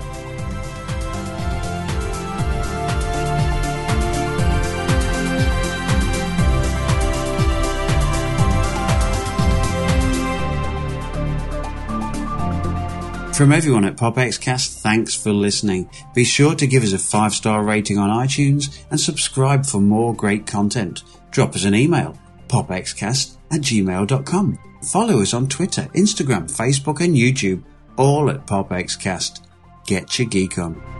From everyone at PopXcast, thanks for listening. Be sure to give us a five-star rating on iTunes and subscribe for more great content. Drop us an email, popxcast at gmail dot com. Follow us on Twitter, Instagram, Facebook and YouTube, all at PopXcast. Get your geek on.